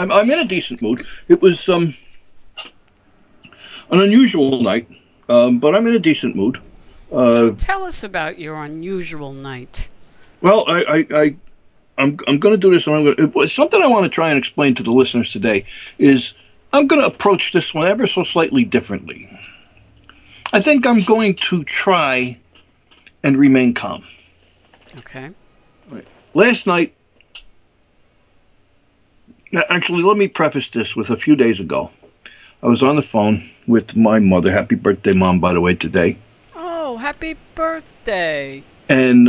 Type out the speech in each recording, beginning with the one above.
I'm in a decent mood. It was an unusual night, but I'm in a decent mood. So tell us about your unusual night. Well, I'm going to do this, and something I want to try and explain to the listeners today is I'm going to approach this one ever so slightly differently. I think I'm going to try and remain calm. Okay. Right. Last night, actually, let me preface this with a few days ago. I was on the phone with my mother. Happy birthday, Mom, by the way, today. Oh, happy birthday. And,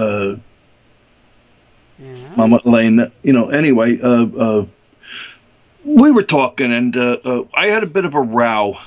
Yeah. Mama Elaine, anyway, we were talking, and I had a bit of a row,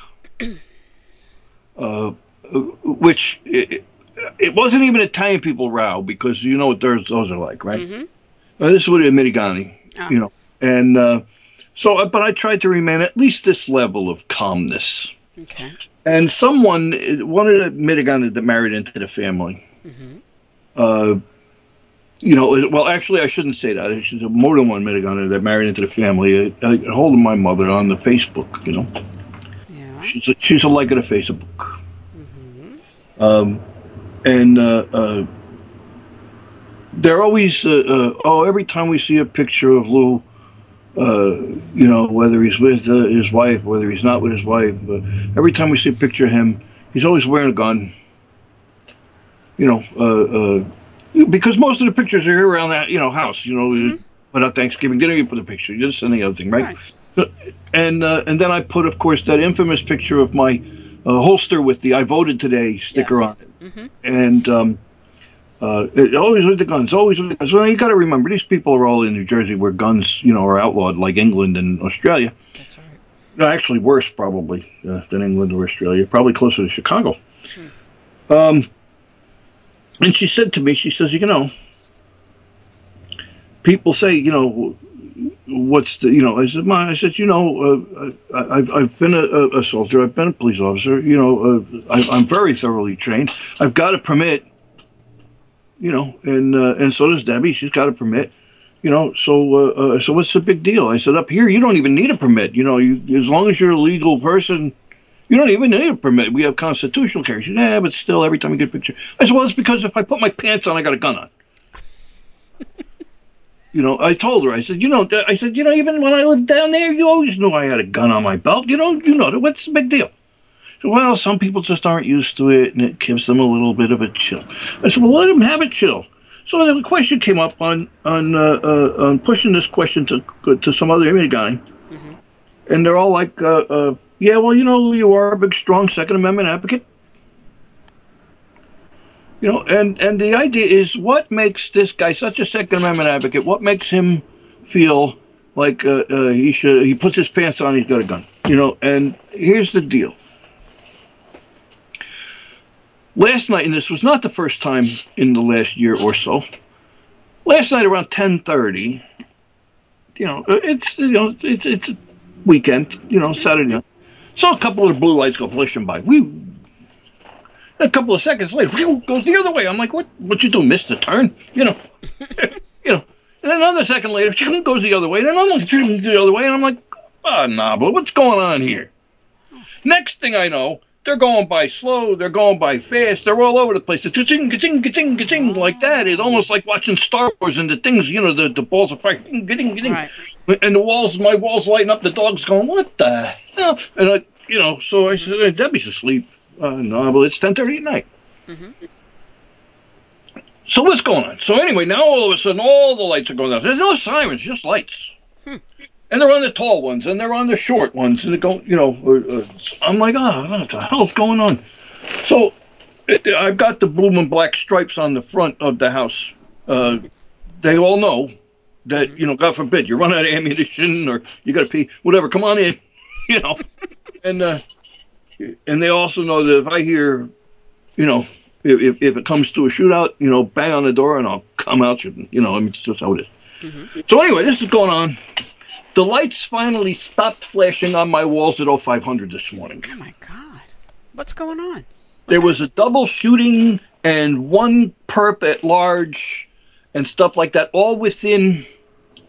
which it wasn't even Italian people row, because you know what those are like, right? Mm-hmm. This is what Americani, and but I tried to remain at least this level of calmness. Okay. And one of the Americani that married into the family, well, actually, I shouldn't say that. She's more than one Americani that married into the family. I got hold of my mother on the Facebook, Yeah. She's a like of the Facebook. Mm-hmm. And they're always, every time we see a picture of Lou, whether he's with his wife, whether he's not with his wife, every time we see a picture of him, he's always wearing a gun. Because most of the pictures are here around that, house, without Thanksgiving dinner, you put a picture, just any other thing, right? And then I put, of course, that infamous picture of my holster with the "I voted today" sticker on it. Mm-hmm. And always with the guns, always with the guns. So you got to remember, these people are all in New Jersey where guns, are outlawed, like England and Australia. That's right. No, actually worse, probably, than England or Australia. Probably closer to Chicago. And she said to me, she says, people say, what's the, I said, I've been a soldier, I've been a police officer, I'm very thoroughly trained. I've got a permit, and so does Debbie. She's got a permit, so what's the big deal? I said, up here, you don't even need a permit. As long as you're a legal person, you don't even need a permit. We have constitutional carry. She said, yeah, but still, every time you get a picture. I said, well, it's because if I put my pants on, I got a gun on. I told her, I said, even when I lived down there, you always knew I had a gun on my belt. What's the big deal? So, well, some people just aren't used to it, and it gives them a little bit of a chill. I said, well, let them have a chill. So the question came up on pushing this question to some other image guy, and they're all like, yeah, well, you are a big, strong Second Amendment advocate. And the idea is, what makes this guy such a Second Amendment advocate? What makes him feel like he puts his pants on, he's got a gun? And here's the deal. Last night, and this was not the first time in the last year or so, last night around 10:30, it's a weekend, Saturday night. Saw a couple of blue lights go flashing by. A couple of seconds later, goes the other way. I'm like, what you do, miss the turn? And another second later, goes the other way, and another goes the other way, and I'm like, but what's going on here? Next thing I know, they're going by slow, they're going by fast, they're all over the place. The ka-ching, ka-ching, ka-ching, ka-ching, like that. It's almost like watching Star Wars and the things, the balls of fire, ka-ching. Right. And my walls lighting up, the dog's going, what the hell? And so I said, Debbie's asleep. No, but it's 10:30 at night. So what's going on? So anyway, now all of a sudden, all the lights are going out. There's no sirens, just lights. And they're on the tall ones, and they're on the short ones, and they go, I'm like, what the hell's going on? So I've got the blue and black stripes on the front of the house. They all know that, God forbid, you run out of ammunition or you got to pee, whatever, come on in, And they also know that if I hear, if it comes to a shootout, bang on the door and I'll come out shooting. It's just how it is. So anyway, this is going on. The lights finally stopped flashing on my walls at 0500 this morning. Oh, my God. What's going on? There was a double shooting and one perp at large and stuff like that, all within,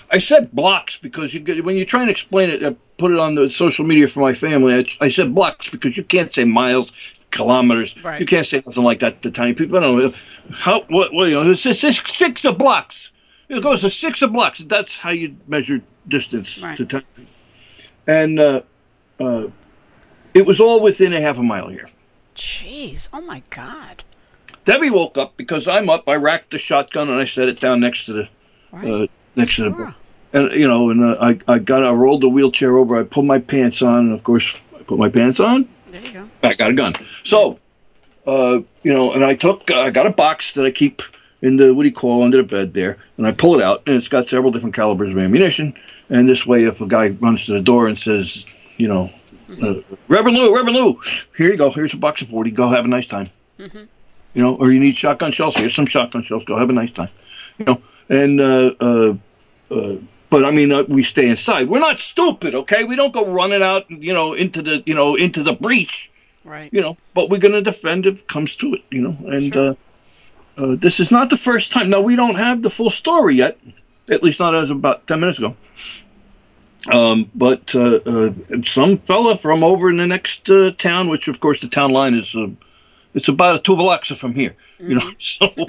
I said blocks because when you try and explain it, I put it on the social media for my family. I said blocks because you can't say miles, kilometers. Right. You can't say nothing like that to tiny people. I don't know it's six of blocks. It goes to 6 of blocks. That's how you measure distance Right. to tiny people. And it was all within a half a mile here. Jeez. Oh my God. Debbie woke up because I'm up. I racked the shotgun and I set it down next to the Right. next to the Sure. and I rolled the wheelchair over. I pulled my pants on, and of course I put my pants on. There you go. I got a gun. So, and I got a box that I keep in the under the bed there, and I pull it out, and it's got several different calibers of ammunition. And this way, if a guy runs to the door and says, Reverend Lou, here you go. Here's a box of 40. Go have a nice time. Mm-hmm. Or you need shotgun shells. Here's some shotgun shells. Go have a nice time. And but I mean, we stay inside. We're not stupid, okay? We don't go running out, into the breach, Right. But we're going to defend if it comes to it, And Sure. this is not the first time. Now, we don't have the full story yet, at least not as of about 10 minutes ago. But some fella from over in the next town, which of course the town line is, it's about 2 blocks from here, So,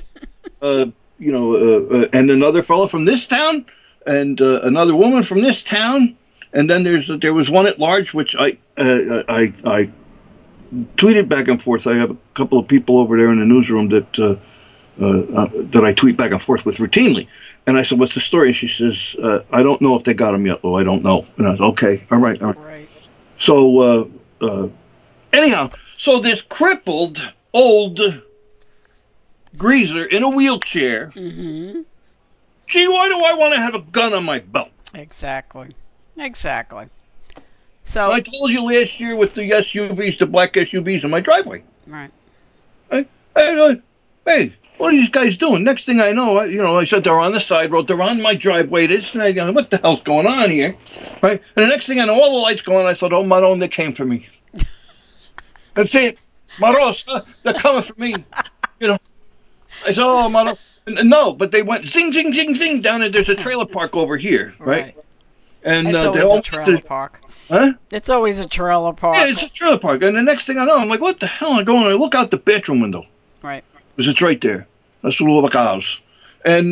and another fella from this town, and another woman from this town, and then there was one at large, which I tweeted back and forth. I have a couple of people over there in the newsroom that I tweet back and forth with routinely. And I said, "What's the story?" And she says, "I don't know if they got him yet." Oh, I don't know. And I was okay. All right. Right. So anyhow, so this crippled old greaser in a wheelchair. Mm-hmm. Gee, why do I want to have a gun on my belt? Exactly. So. I told you last year with the SUVs, the black SUVs in my driveway. Right. Hey, what are these guys doing? Next thing I know, I said they're on the side road, they're on my driveway. This and I go, what the hell's going on here? Right? And the next thing I know, all the lights go on. I thought, oh, Maron, they came for me. That's it. Maros, they're coming for me. I said, oh, Maron. No, but they went zing, zing, zing, zing down there. There's a trailer park over here, right? And it's they always all a trailer park. Huh? It's always a trailer park. Yeah, it's a trailer park. And the next thing I know, I'm like, what the hell? I go and I look out the bathroom window. Right. Because it's right there. That's the little house. And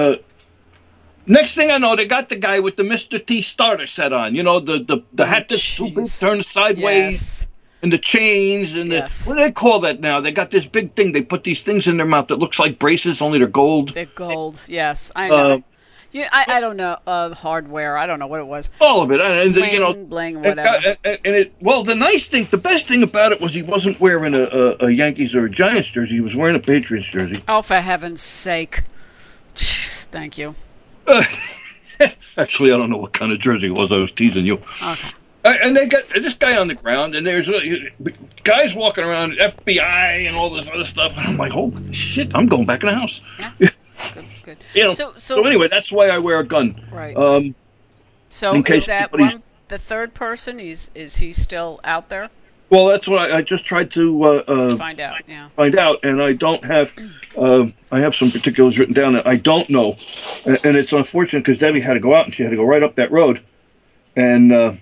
next thing I know, they got the guy with the Mr. T starter set on. The hat that's too big, turned sideways. Yes. And the chains and Yes. what do they call that now? They got this big thing. They put these things in their mouth that looks like braces, only they're gold. They're gold. Yes, I know. I don't know hardware. I don't know what it was. All of it, and Bling, whatever. The nice thing, the best thing about it was he wasn't wearing a Yankees or a Giants jersey. He was wearing a Patriots jersey. Oh, for heaven's sake! Jeez, thank you. Actually, I don't know what kind of jersey it was. I was teasing you. Okay. And they got this guy on the ground, and there's guys walking around, FBI and all this other stuff. And I'm like, oh shit! I'm going back in the house. Yeah. Good. So anyway, that's why I wear a gun. Right. In case is that anybody's- one the third person? Is he still out there? Well, that's what I just tried to Find out. Yeah. find out, and I don't have. I have some particulars written down that I don't know, and it's unfortunate because Debbie had to go out and she had to go right up that road, and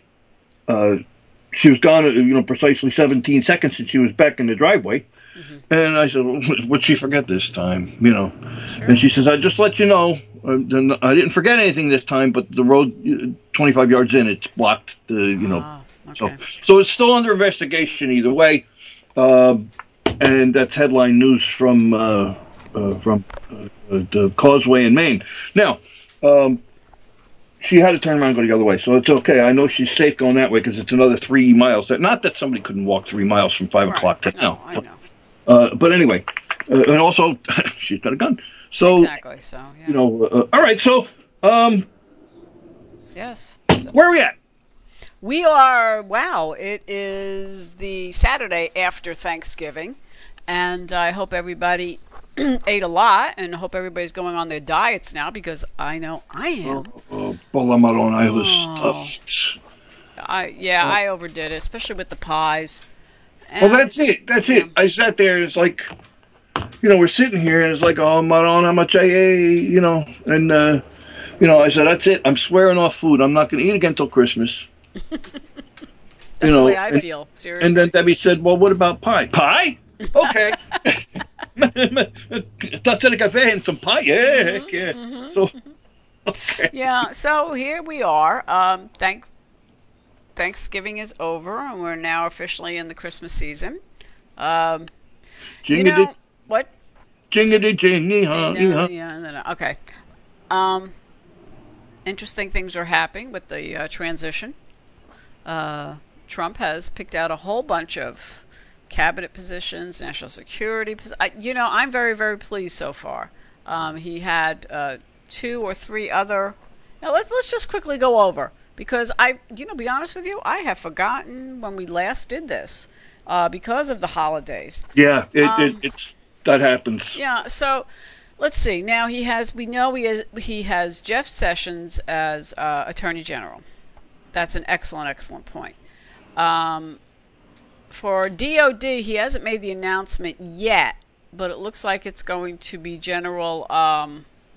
she was gone, precisely 17 seconds, and she was back in the driveway. Mm-hmm. And I said, well, what'd she forget this time? Sure. And she says, I just let you know, I didn't forget anything this time, but the road 25 yards in, it's blocked. Okay. So it's still under investigation either way. And that's headline news from the Causeway in Maine. Now, she had to turn around and go the other way, so it's okay. I know she's safe going that way because it's another 3 miles. Not that somebody couldn't walk 3 miles from 5 o'clock to now. I know. But anyway, and also she's got a gun. So exactly. So yeah. all right. So yes. Where are we at? We are. Wow! It is the Saturday after Thanksgiving, and I hope everybody ate a lot, and I hope everybody's going on their diets now because I know I am. Maron, I was stuffed. I overdid it, especially with the pies. Well, that's it. It. I sat there, and it's like, we're sitting here, and it's like, oh, Maron, how much I ate, and, I said, that's it. I'm swearing off food. I'm not going to eat again until Christmas. That's the way I feel, seriously. And then Debbie said, well, what about pie? Pie? Okay. Tazza di caffè and some pie. Yeah, heck yeah. So, okay. Yeah, so here we are. Thanksgiving is over, and we're now officially in the Christmas season. What? Jingity jingy, huh? Yeah, okay. Interesting things are happening with the transition. Trump has picked out a whole bunch of cabinet positions, national security. I'm very, very pleased so far. He had 2 or 3 other. Now let's just quickly go over, because be honest with you, I have forgotten when we last did this because of the holidays. Yeah, it's that happens. Yeah, so let's see. Now he has Jeff Sessions as Attorney General. That's an excellent point. For DOD, he hasn't made the announcement yet, but it looks like it's going to be General. I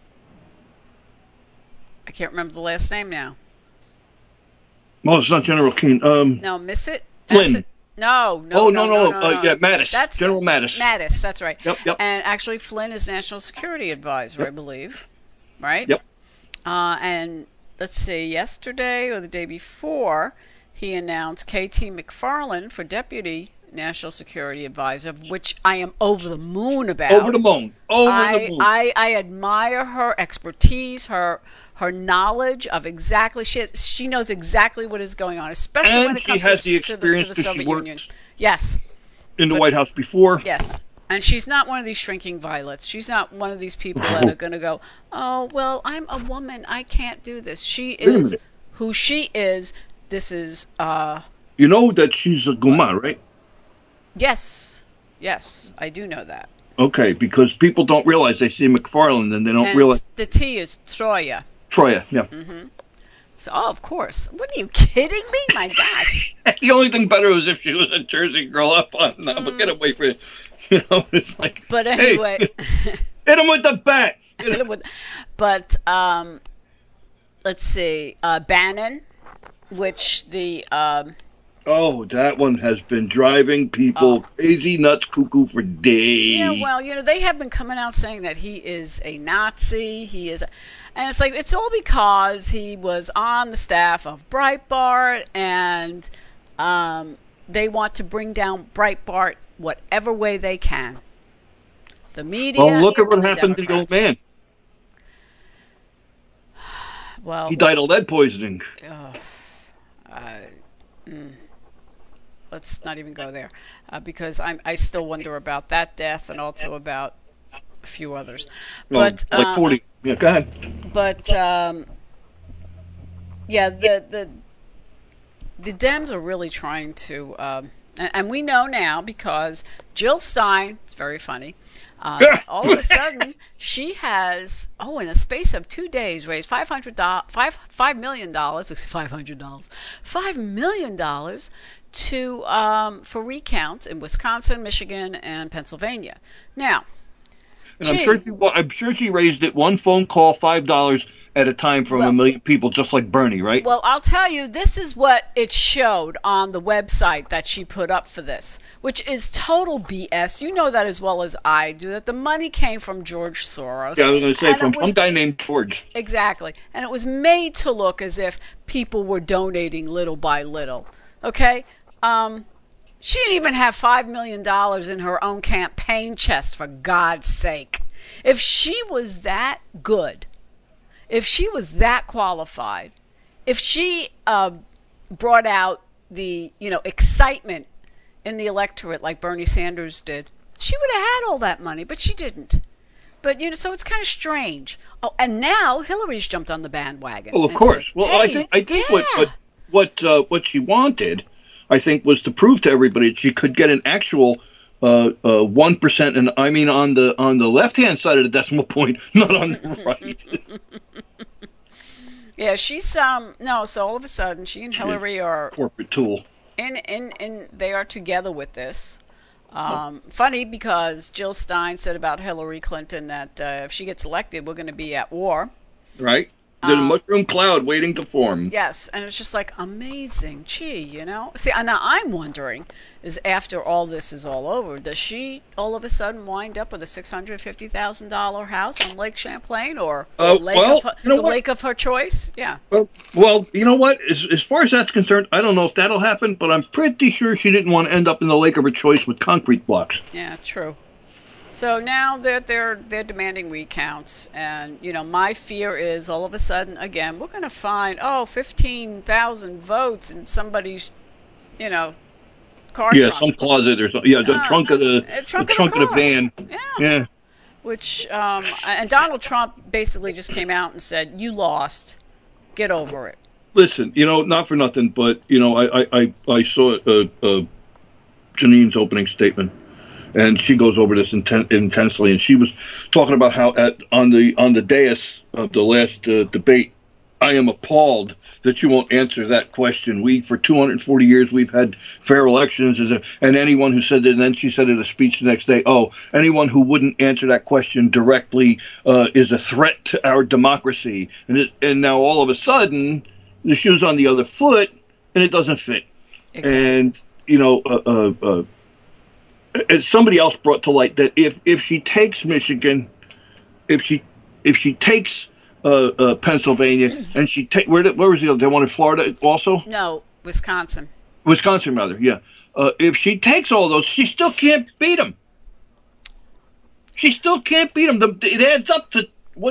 can't remember the last name now. Well, it's not General Keane. No, miss it. Flynn. No. Yeah, Mattis. That's General Mattis. Mattis, that's right. Yep. And actually, Flynn is National Security Advisor, I believe. Right? Yep. And let's see, yesterday or the day before, he announced K.T. McFarland for Deputy National Security Advisor, which I am over the moon about. Over the moon. I admire her expertise, her knowledge of exactly. She knows exactly what is going on, especially when it comes to the Soviet Union. Yes. In the White House before. Yes. And she's not one of these shrinking violets. She's not one of these people that are going to go, oh, well, I'm a woman. I can't do this. She is who she is. This is... You know that she's a Guma, right? Yes, I do know that. Okay, because people don't realize they see McFarland and they don't realize... The T is Troya. Troya, yeah. Mm-hmm. So, of course. What are you kidding me? My gosh. The only thing better was if she was a Jersey girl up on... But get away from it. It's like... But anyway... Hey, hit him with the bat! But, let's see. Bannon, which the... that one has been driving people crazy, nuts, cuckoo for days. Yeah, well, they have been coming out saying that he is a Nazi. And it's like, it's all because he was on the staff of Breitbart, and they want to bring down Breitbart whatever way they can. The media. Well, look at what happened to the old man. Well, he died of lead poisoning. Let's not even go there, because I still wonder about that death and also about a few others. But like 40. Yeah, go ahead. But the Dems are really trying to, and we know now because Jill Stein. It's very funny. All of a sudden, she has, in a space of 2 days, raised $5 million for recounts in Wisconsin, Michigan, and Pennsylvania. Now, and I'm sure she raised it one phone call, $5 at a time from a million people, just like Bernie, right? Well, I'll tell you, this is what it showed on the website that she put up for this, which is total BS. You know that as well as I do, that the money came from George Soros. Yeah, I was going to say, from some guy named George. Exactly. And it was made to look as if people were donating little by little. Okay? She didn't even have $5 million in her own campaign chest, for God's sake. If she was that good, if she was that qualified, if she brought out the excitement in the electorate like Bernie Sanders did, she would have had all that money, but she didn't. But so it's kind of strange. Oh, and now Hillary's jumped on the bandwagon. Well, of course. Said, well, I think what she wanted, I think, was to prove to everybody that she could get an actual 1%, and I mean on the left-hand side of the decimal point, not on the right. Yeah, she's so all of a sudden she and Hillary are corporate tool. And they are together with this. Funny because Jill Stein said about Hillary Clinton that if she gets elected, we're going to be at war. Right. There's a mushroom cloud waiting to form. Yes, and it's just like amazing. Gee, See, now I'm wondering, is after all this is all over, does she all of a sudden wind up with a $650,000 house on Lake Champlain or the lake of her choice? Yeah. Well, you know what? As far as that's concerned, I don't know if that'll happen, but I'm pretty sure she didn't want to end up in the lake of her choice with concrete blocks. Yeah, true. So now they're demanding recounts, and my fear is all of a sudden again we're going to find 15,000 votes in somebody's car trunk. Some closet or something. Yeah, the trunk of the van. Yeah. Which and Donald Trump basically just came out and said, "You lost. Get over it." Listen, not for nothing, but I saw Janine's opening statement. And she goes over this intensely, and she was talking about how on the dais of the last debate, I am appalled that you won't answer that question. For 240 years, we've had fair elections, and anyone who said that, and then she said in a speech the next day, anyone who wouldn't answer that question directly is a threat to our democracy. And now all of a sudden, the shoe's on the other foot, and it doesn't fit. Exactly. And, as somebody else brought to light that if she takes Michigan, if she takes Pennsylvania, and where was the other? They wanted Florida also. No, Wisconsin. Wisconsin, rather, yeah. If she takes all those, she still can't beat them. She still can't beat them. It adds up to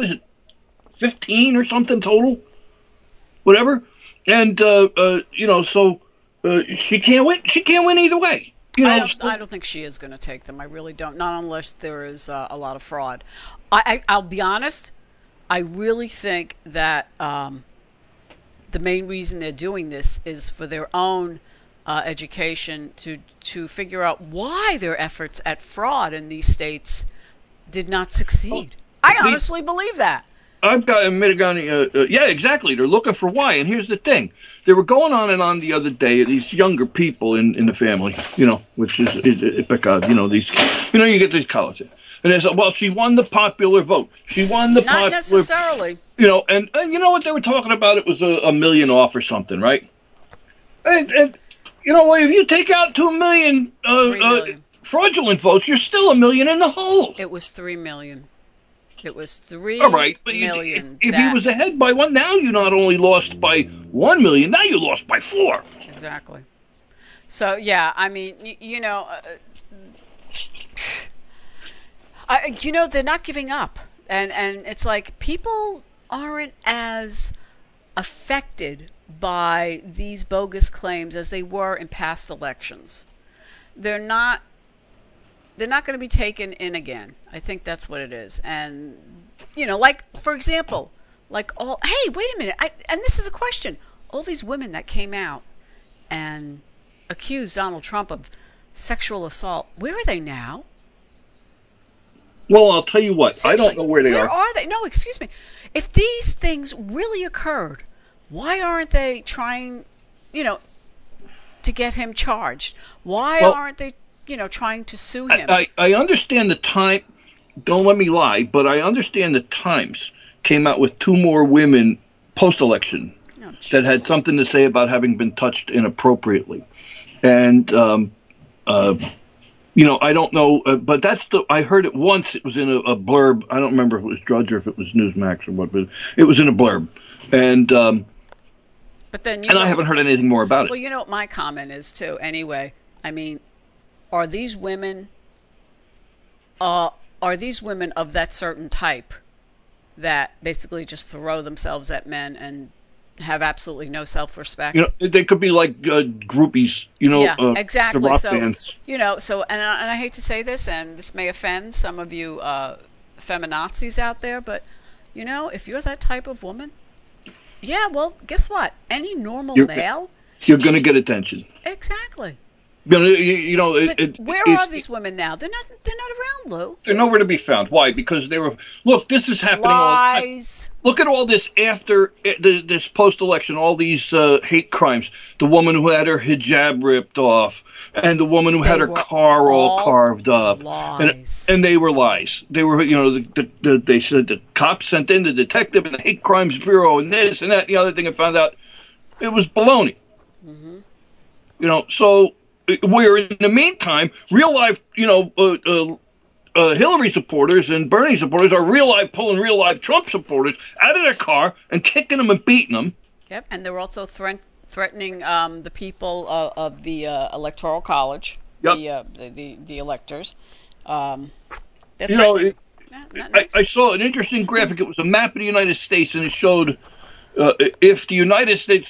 15 or something total, whatever. And so she can't win. She can't win either way. I don't think she is going to take them. I really don't. Not unless there is a lot of fraud. I'll be honest. I really think that the main reason they're doing this is for their own education to figure out why their efforts at fraud in these states did not succeed. I honestly believe that. I've got yeah, exactly. They're looking for why. And here's the thing. They were going on and on the other day, these younger people in the family, which is because, these, you get these colleges. And they said, well, she won the popular vote. She won the popular... Not necessarily. And you know what they were talking about? It was a million off or something, right? And if you take out 2 million, fraudulent votes, you're still $1 million in the hole. It was 3 million. It was 3 All right, but million. If he was ahead by 1, now you not only lost by 1 million, now you lost by 4. Exactly. So yeah, I mean, they're not giving up, and it's like people aren't as affected by these bogus claims as they were in past elections. They're not going to be taken in again. I think that's what it is. And, like, for example, hey, wait a minute. And this is a question. All these women that came out and accused Donald Trump of sexual assault, where are they now? Well, I'll tell you what. Seriously, I don't know where they are. Where are they? No, excuse me. If these things really occurred, why aren't they trying, to get him charged? Why aren't they trying to sue him? I understand the time. Don't let me lie, but I understand the Times came out with 2 more women post-election that had something to say about having been touched inappropriately. And, I don't know, but I heard it once. It was in a blurb. I don't remember if it was Drudge or if it was Newsmax or what, but it was in a blurb. And, but then I haven't heard anything more about it. Well, you know what my comment is, too. Anyway, I mean, are these women of that certain type that basically just throw themselves at men and have absolutely no self-respect? They could be like groupies, yeah, exactly. The rock so, bands. and I hate to say this, and this may offend some of you feminazis out there, but, if you're that type of woman, yeah, well, guess what? Any normal male... You're going to get attention. Exactly. But where are these women now? They're not around, Lou. They're nowhere to be found. Why? Because they were. Look, this is happening all the time. Look at all this after this post-election, all these hate crimes. The woman who had her hijab ripped off, and the woman who had her car all carved up, and they were lies. They were, they said the cops sent in the detective and the hate crimes bureau and this and that and the other thing, and found out it was baloney. Mm-hmm. So where in the meantime, real life, Hillary supporters and Bernie supporters are pulling real life Trump supporters out of their car and kicking them and beating them. Yep, and they were also threatening the people of the Electoral College, the electors. Nice. I saw an interesting graphic. It was a map of the United States, and it showed if the United States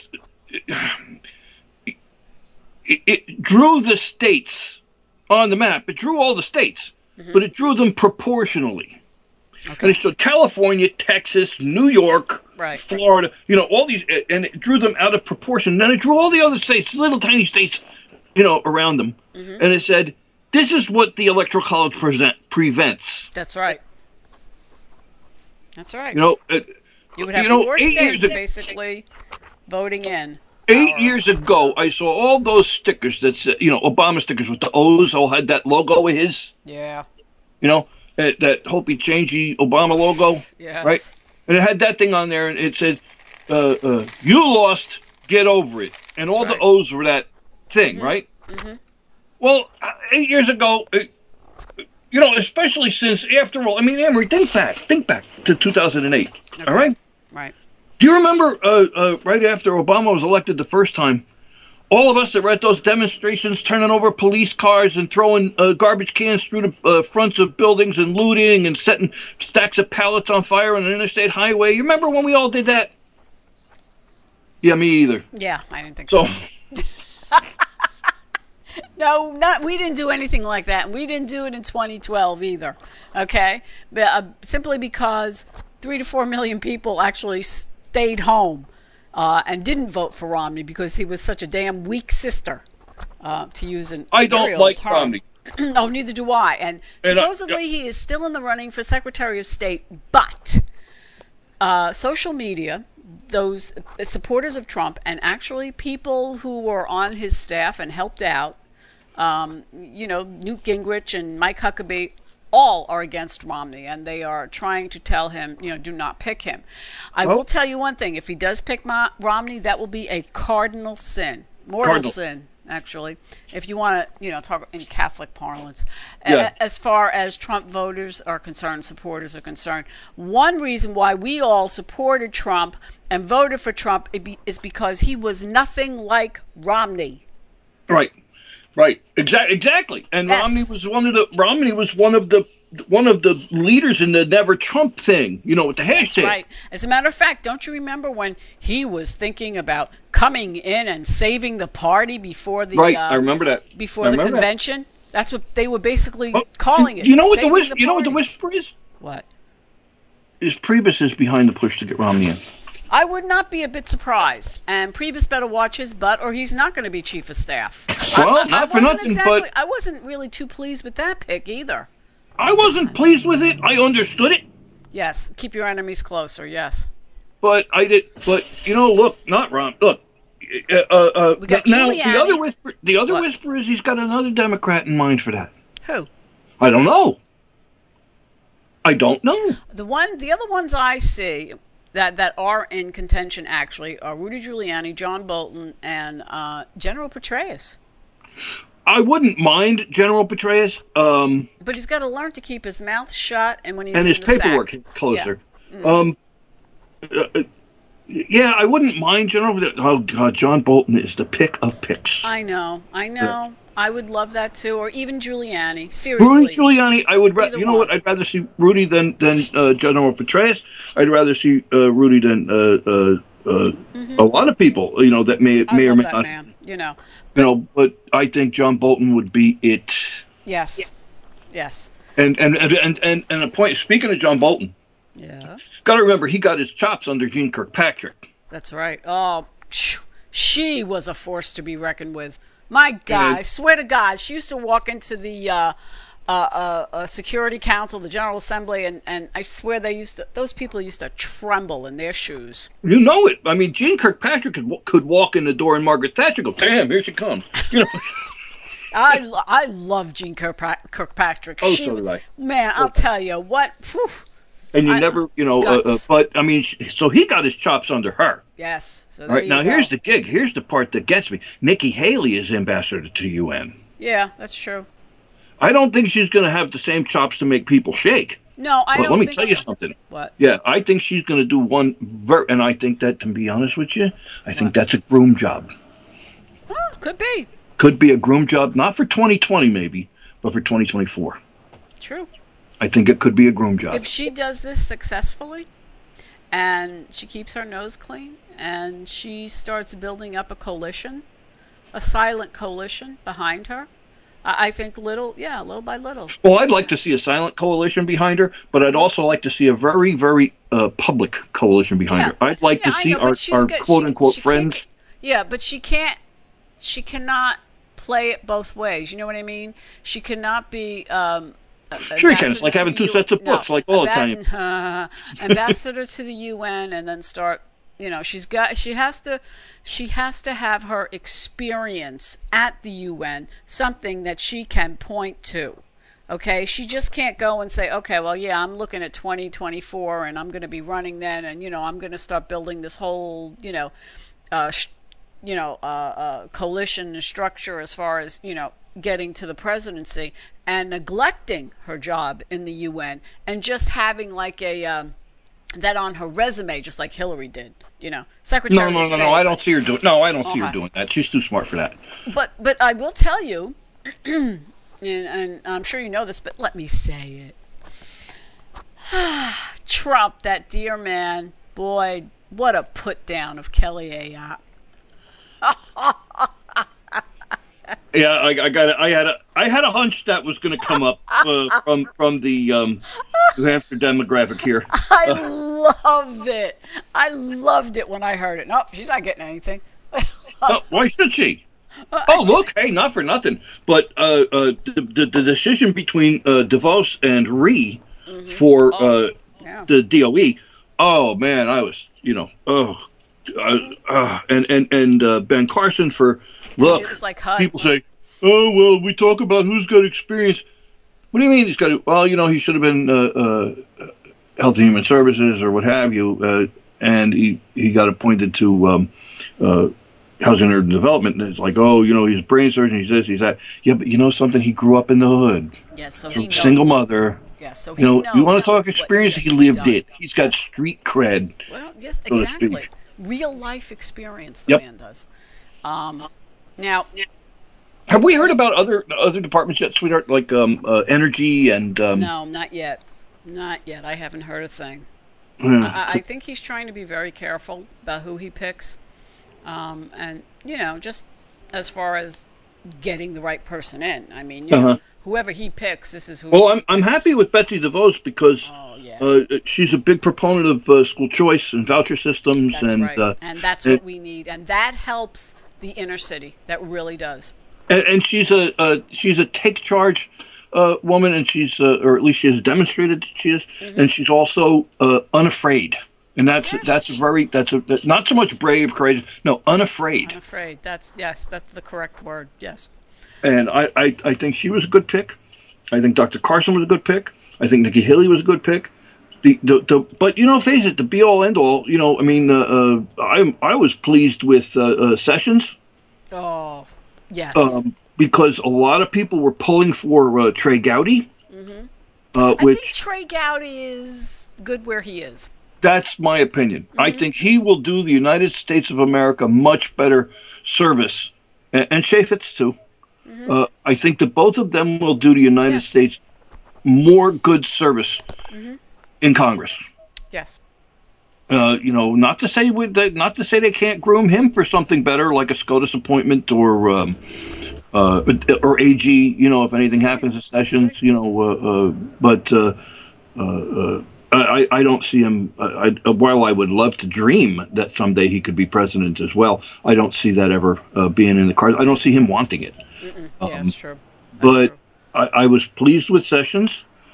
it drew the states on the map. It drew all the states. Mm-hmm. But it drew them proportionally. Okay. And it showed California, Texas, New York, Florida, all these, and it drew them out of proportion. Then it drew all the other states, little tiny states, around them. Mm-hmm. And it said, this is what the Electoral College prevents. That's right. That's right. You would have 4 states basically voting in. 8 years ago, I saw all those stickers that said, Obama stickers with the O's, all had that logo of his. Yeah. That Hopi changey Obama logo. Yes. Right? And it had that thing on there, and it said, you lost, get over it. And all the O's were that thing, right? Mm-hmm. Well, 8 years ago, especially since, after all, Amory, think back to 2008, all right? Right. Do you remember right after Obama was elected the first time, all of us that were at those demonstrations turning over police cars and throwing garbage cans through the fronts of buildings and looting and setting stacks of pallets on fire on an interstate highway? You remember when we all did that? Yeah, me either. Yeah, I didn't think so. No, we didn't do anything like that. We didn't do it in 2012 either, okay? But, simply because 3 to 4 million people actually stayed home and didn't vote for Romney because he was such a damn weak sister, to use an I don't like term. Romney. No, neither do I. And supposedly he is still in the running for Secretary of State, but social media, those supporters of Trump, and actually people who were on his staff and helped out, Newt Gingrich and Mike Huckabee, all are against Romney, and they are trying to tell him, do not pick him. I will tell you one thing. If he does pick Romney, that will be a cardinal sin. Mortal sin, actually, if you want to, talk in Catholic parlance. Yeah. As far as Trump voters are concerned, supporters are concerned. One reason why we all supported Trump and voted for Trump is because he was nothing like Romney. Right. Exactly. And yes. Romney was one of the leaders in the Never Trump thing, with the hashtag. That's right. As a matter of fact, don't you remember when he was thinking about coming in and saving the party before the I remember that. Before the convention? That's what they were basically calling it. You know what the whisper is? What? Is Priebus is behind the push to get Romney in. I would not be a bit surprised. And Priebus better watch his butt, or he's not going to be chief of staff. Well, not for nothing, but I wasn't really too pleased with that pick either. I wasn't pleased with it. I understood it. Yes, keep your enemies closer. Yes. But I did. But look, not Ron. Look. We got now Giuliani. the other whisper is he's got another Democrat in mind for that. Who? I don't know. The other ones I see that are in contention actually are Rudy Giuliani, John Bolton, and General Petraeus. I wouldn't mind General Petraeus. But he's got to learn to keep his mouth shut and when he's and in his the paperwork sack. closer. Yeah. I wouldn't mind General. Oh God, John Bolton is the pick of picks. I know. Yeah. I would love that too, or even Giuliani. Seriously, Rudy Giuliani. I would. I'd rather see Rudy than General Petraeus. I'd rather see Rudy than a lot of people. That may or may not. Man, but I think John Bolton would be it. Yes. And a point. Speaking of John Bolton, got to remember he got his chops under Jeane Kirkpatrick. That's right. Oh, she was a force to be reckoned with. My God, And I swear to God, she used to walk into the Security Council, the General Assembly, and I swear those people used to tremble in their shoes. you know it. I mean, Jean Kirkpatrick could walk in the door and Margaret Thatcher go, "Damn, here she comes." You know. I love Jean Kirkpatrick. Oh, She so was, did I. man, I'll tell you what. Whew, And you I- never, guts. but I mean, so he got his chops under her. yes. So All there right, you now go. here's the gig. Here's the part that gets me. Nikki Haley is ambassador to UN. Yeah, that's true. I don't think she's going to have the same chops to make people shake. No, I But don't. let me think tell you so. something. What? Yeah, I think she's going to do one, and I think that, to be honest with you, I think that's a groom job. Oh, could be Could be a groom job, not for 2020 maybe, but for 2024. true. I think it could be a groom job. If she does this successfully, and she keeps her nose clean, and she starts building up a coalition, a silent coalition behind her, I think little by little. Well, I'd like to see a silent coalition behind her, but I'd also like to see a very, very public coalition behind her. I'd like to I see know, but she's our good. quote-unquote She friends. Yeah, but she cannot play it both ways. You know what I mean? She cannot be. Sure you can. It's like having two sets of books, like all Italian. Ambassador to the UN, and then start. You know, she has to have her experience at the UN, something that she can point to. Okay, she just can't go and say, okay, well, yeah, I'm looking at 2024, and I'm going to be running then, and I'm going to start building this whole, coalition and structure as far as getting to the presidency, and neglecting her job in the UN, and just having like a that on her resume, just like Hillary did. Secretary. No. of State. I don't see her doing. No, I don't see her Okay. doing that. She's too smart for that. But I will tell you, and I'm sure you know this, but let me say it. Trump, that dear man, boy, what a put down of Kelly Ayotte. Yeah, I had a hunch that was going to come up from the New Hampshire demographic here. I loved it. I loved it when I heard it. Nope, she's not getting anything. Why should she? Oh, look, hey, not for nothing, but the decision between DeVos and Rhee for Yeah. the DOE. Oh man, I was, and Ben Carson for look. It was like HUD. People say, oh well, we talk about who's got experience. What do you mean he's got? Well, he should have been Health and Human Services or what have you, and he got appointed to Housing and Urban Development. And it's like, oh, he's a brain surgeon. He's this, he's that. Yeah, but something? He grew up in the hood. Yes, so he knows. Single mother. Yeah, so he You knows want to talk what experience? needs He to be lived done. it. He's got street cred. Well, yes, so to exactly. speak. Real life experience the Yep. man does. Now, Have we heard about other departments yet, sweetheart? Like energy and no, not yet. Not yet. I haven't heard a thing. I think he's trying to be very careful about who he picks. And, just as far as getting the right person in. I mean, whoever he picks, this is who. Well, I'm happy with Betsy DeVos because Oh, yeah. she's a big proponent of school choice and voucher systems, That's and right. And that's what we need. And that helps the inner city. That really does. and she's a take charge woman, and she's or at least she has demonstrated that she is, and she's also unafraid, and that's not so much brave, courageous, no, unafraid. I'm afraid. That's the correct word. Yes. And I think she was a good pick. I think Dr. Carson was a good pick. I think Nikki Haley was a good pick. But face it, the be all end all. I was pleased with Sessions. Oh, yes. Because a lot of people were pulling for Trey Gowdy, I which think Trey Gowdy is good where he is. that's my opinion. I think he will do the United States of America much better service, and Chaffetz too. I think that both of them will do the United Yes. States more good service in Congress. Yes. Not to say they can't groom him for something better, like a SCOTUS appointment or AG. If anything happens to Sessions, but I don't see him. While I would love to dream that someday he could be president as well, I don't see that ever being in the cards. I don't see him wanting it. Yeah, that's true. But I was pleased with Sessions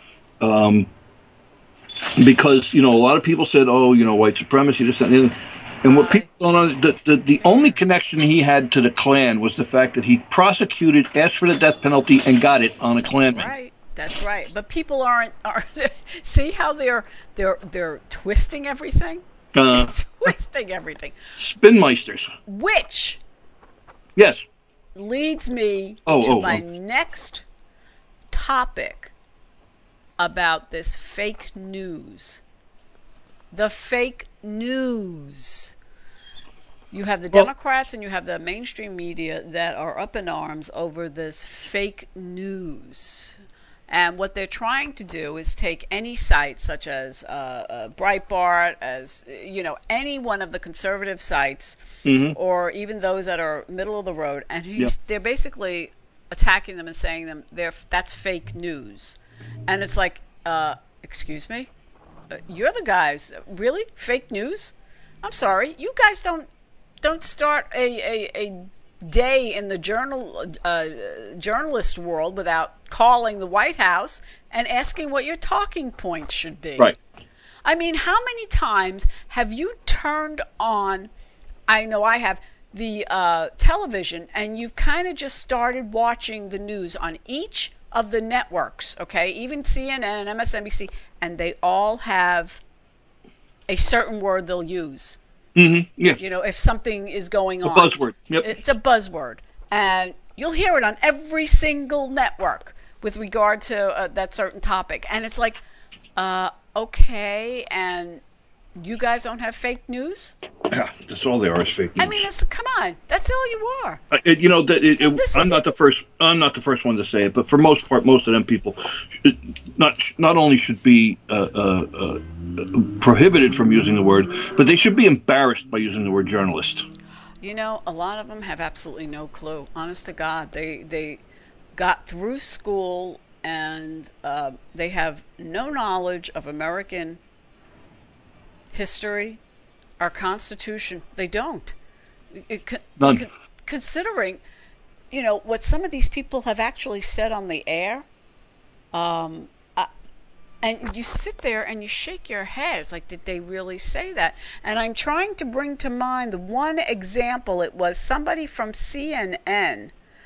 because, a lot of people said, oh, white supremacy, this, that, and the other. And what people don't know, the only connection he had to the Klan was the fact that he prosecuted, asked for the death penalty, and got it on a Klanman. That's right. But people aren't see how they're twisting everything? Twisting everything. Spinmeisters. Which yes leads me to my next topic about this fake news. The fake news. You have the Democrats and you have the mainstream media that are up in arms over this fake news. And what they're trying to do is take any site such as Breitbart, as any one of the conservative sites, or even those that are middle of the road, and they're basically attacking them and saying that's fake news. And it's like, excuse me, you're the guys, really? Fake news? I'm sorry, you guys don't start a day in the journalist world without calling the White House and asking what your talking points should be. Right. I mean, how many times have you turned on, I know I have, the television, and you've kind of just started watching the news on each of the networks, okay, even CNN and MSNBC, and they all have a certain word they'll use. Yeah. If something is going on. A buzzword. Yep. It's a buzzword. And you'll hear it on every single network with regard to that certain topic. And it's like, okay, and you guys don't have fake news? Yeah, that's all they are is fake news. I mean, come on, that's all you are. I'm not the first. I'm not the first one to say it, but for most part, most of them people, not only should be prohibited from using the word, but they should be embarrassed by using the word journalist. A lot of them have absolutely no clue. Honest to God, they got through school and they have no knowledge of American history, our Constitution. They don't. None. Considering, what some of these people have actually said on the air, and you sit there and you shake your head. It's like, did they really say that? And I'm trying to bring to mind the one example. It was somebody from CNN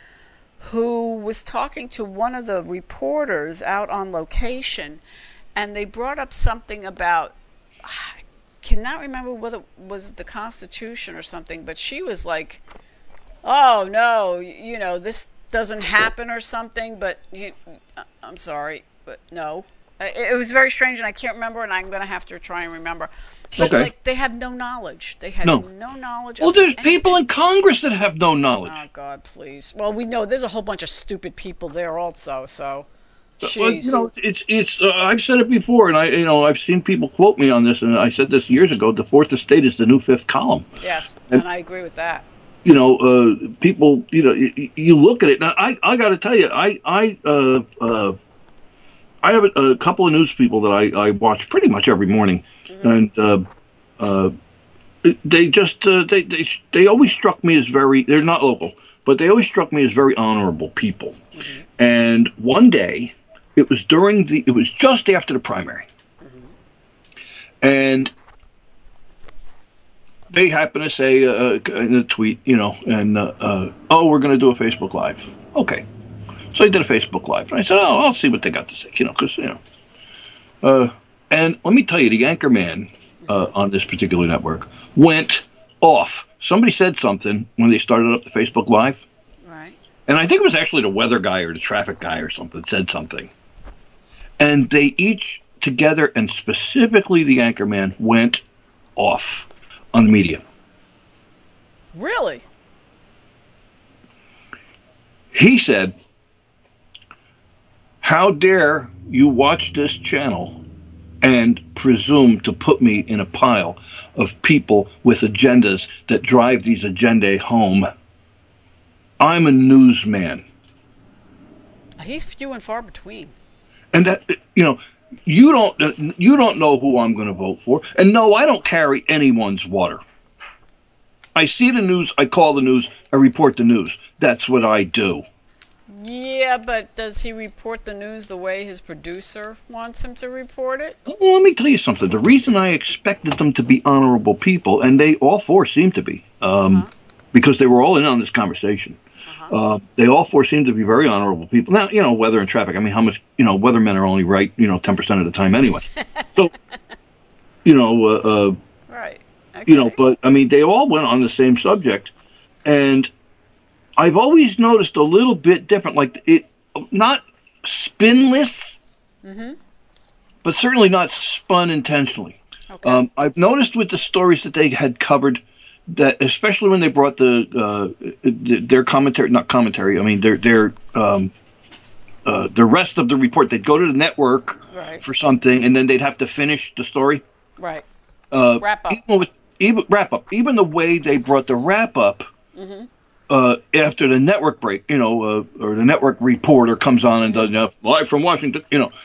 who was talking to one of the reporters out on location, and they brought up something about, I cannot remember whether it was the Constitution or something, but she was like, oh no, this doesn't happen or something, but I'm sorry, but no. It was very strange, and I can't remember, and I'm going to have to try and remember. But it's like they have no knowledge. They had no knowledge. Well, there's people in Congress that have no knowledge. Oh, God, please. Well, we know there's a whole bunch of stupid people there also, so... Well, it's. I've said it before, and I've seen people quote me on this, and I said this years ago. The Fourth Estate is the new fifth column. Yes, and I agree with that. People. You look at it. Now, I got to tell you, I have a couple of news people that I watch pretty much every morning, and they just they always struck me as very. They're not local, but they always struck me as very honorable people. And one day. It was just after the primary. And they happened to say in a tweet, we're going to do a Facebook Live. Okay. So they did a Facebook Live. And I said, I'll see what they got to say, because, and let me tell you, the anchorman on this particular network went off. Somebody said something when they started up the Facebook Live. Right. And I think it was actually the weather guy or the traffic guy or something said something. And they each together, and specifically the anchorman, went off on the media. Really? He said, how dare you watch this channel and presume to put me in a pile of people with agendas that drive these agendas home? I'm a newsman. He's few and far between. And that, You don't know who I'm going to vote for. And no, I don't carry anyone's water. I see the news, I call the news, I report the news. That's what I do. Yeah, but does he report the news the way his producer wants him to report it? Well, let me tell you something. The reason I expected them to be honorable people, and they all four seem to be, because they were all in on this conversation. They all four seem to be very honorable people. Now, weather and traffic. I mean, how much, weathermen are only right, 10% of the time anyway. So, right. Okay. But I mean, they all went on the same subject, and I've always noticed a little bit different, like it, not spinless, but certainly not spun intentionally. Okay. I've noticed with the stories that they had covered that, especially when they brought their commentary, not commentary, I mean the rest of the report, they'd go to the network for something, and then they'd have to finish the story. Right. Wrap up. Even the way they brought the wrap up. After the network break, or the network reporter comes on and does live from Washington,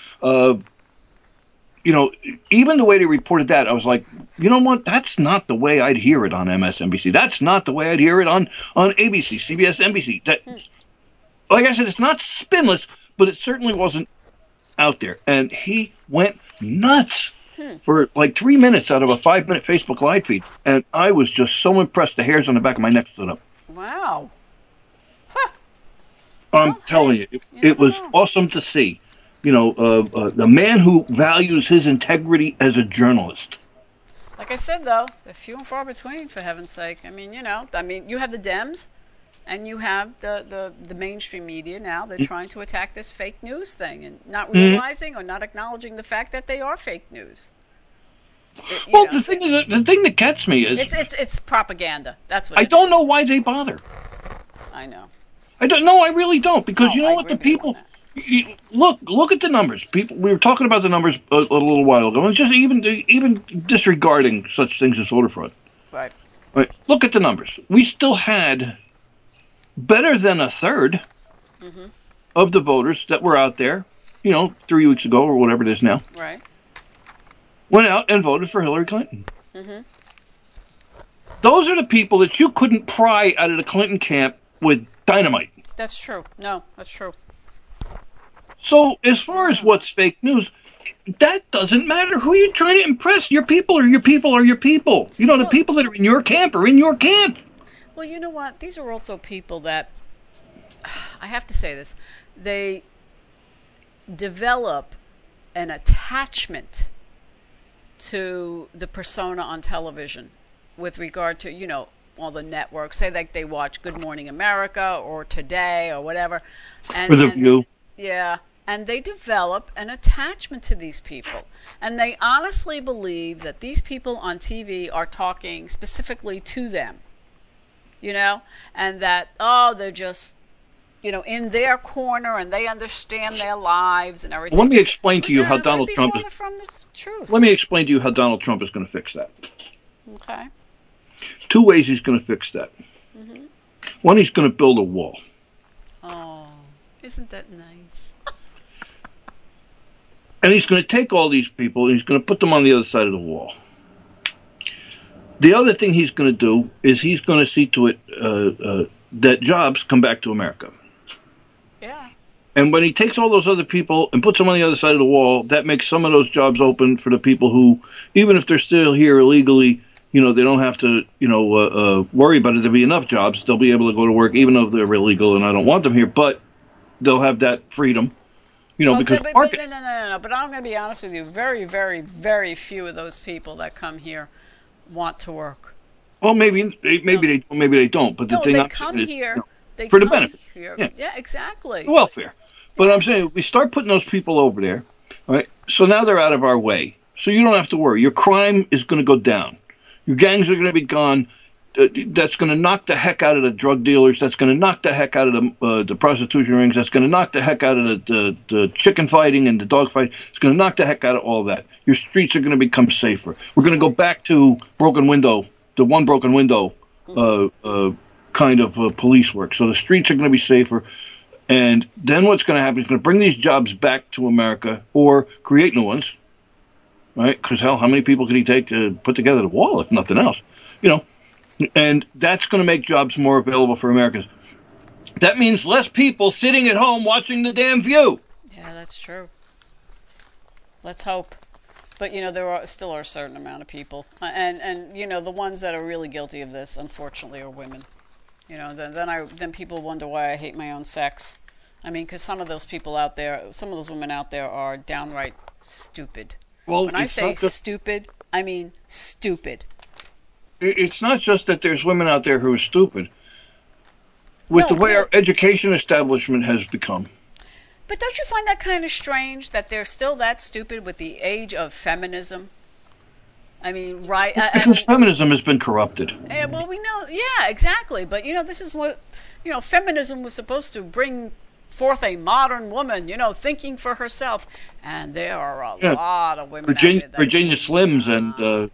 even the way they reported that, I was like, you know what? That's not the way I'd hear it on MSNBC. That's not the way I'd hear it on ABC, CBS, NBC. Like I said, it's not spinless, but it certainly wasn't out there. And he went nuts for like 3 minutes out of a 5-minute Facebook live feed, and I was just so impressed. The hairs on the back of my neck stood up. Wow. Huh. I'm telling you, it was awesome to see. The man who values his integrity as a journalist. Like I said, though, they're few and far between, for heaven's sake. I mean, you have the Dems, and you have the mainstream media now. They're trying to attack this fake news thing and not realizing or not acknowledging the fact that they are fake news. The thing that gets me is it's propaganda. That's what I don't know why they bother. I know. I don't know. I really don't, because you know what, the people look at the numbers. People, we were talking about the numbers a little while ago, and just even disregarding such things as voter fraud. Right. Look at the numbers. We still had better than a third of the voters that were out there, 3 weeks ago or whatever it is now. Right. Went out and voted for Hillary Clinton. Those are the people that you couldn't pry out of the Clinton camp with dynamite. That's true. No, that's true. So as far as what's fake news, that doesn't matter. Who you're trying to impress, your people are your people are your people. The people that are in your camp are in your camp. Well, you know what? These are also people that, I have to say this, they develop an attachment to the persona on television with regard to, all the networks. Say like they watch Good Morning America or Today or whatever. Or The View. Yeah. And they develop an attachment to these people. And they honestly believe that these people on TV are talking specifically to them. And that, they're just, in their corner and they understand their lives and everything. Let me explain to you how Donald Trump is. From the truth. Let me explain to you how Donald Trump is going to fix that. Okay. 2 ways he's going to fix that. One, he's going to build a wall. Oh, isn't that nice? And he's going to take all these people and he's going to put them on the other side of the wall. The other thing he's going to do is he's going to see to it that jobs come back to America. Yeah. And when he takes all those other people and puts them on the other side of the wall, that makes some of those jobs open for the people who, even if they're still here illegally, they don't have to, worry about it. There'll be enough jobs. They'll be able to go to work even though they're illegal and I don't want them here, but they'll have that freedom, because... No. But I'm going to be honest with you. Very, very, very few of those people that come here want to work. Well, maybe they don't. But the thing they I'm come saying here. is, They for come the benefit. Here. Yeah, exactly. The welfare. But I'm saying we start putting those people over there, right? So now they're out of our way. So you don't have to worry. Your crime is going to go down. Your gangs are going to be gone. That's going to knock the heck out of the drug dealers. That's going to knock the heck out of the prostitution rings. That's going to knock the heck out of the chicken fighting and the dog fighting. It's going to knock the heck out of all that. Your streets are going to become safer. We're going to go back to the one broken window kind of police work. So the streets are going to be safer. And then what's going to happen is going to bring these jobs back to America or create new ones, right? Because hell, how many people could he take to put together the wall if nothing else? And that's going to make jobs more available for Americans. That means less people sitting at home watching the damn View. Yeah, that's true. Let's hope. But, there still are a certain amount of people. And the ones that are really guilty of this, unfortunately, are women. Then people wonder why I hate my own sex. I mean, because some of those people out there, some of those women out there are downright stupid. Well, when I say stupid, I mean stupid. It's not just that there's women out there who are stupid. With the way our education establishment has become. But don't you find that kind of strange that they're still that stupid with the age of feminism? I mean, right? Because feminism has been corrupted. Well, we know, yeah, exactly. But, this is what, feminism was supposed to bring forth a modern woman, thinking for herself. And there are a lot of women Virginia Slims and...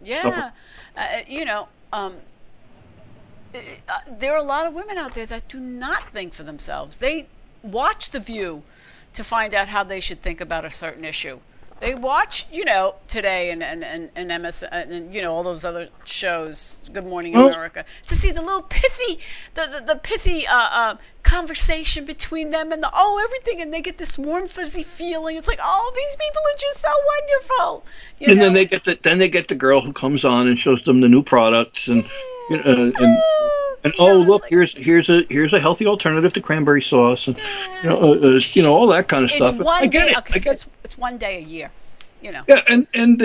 there are a lot of women out there that do not think for themselves. They watch The View to find out how they should think about a certain issue. They watch, Today and MS and all those other shows, Good Morning America, to see the little pithy, the pithy conversation between them and everything, and they get this warm fuzzy feeling. It's like, these people are just so wonderful. Then they get the girl who comes on and shows them the new products and. Look, here's a healthy alternative to cranberry sauce, and all that kind of stuff. I get it. Okay, it's one day a year, Yeah, and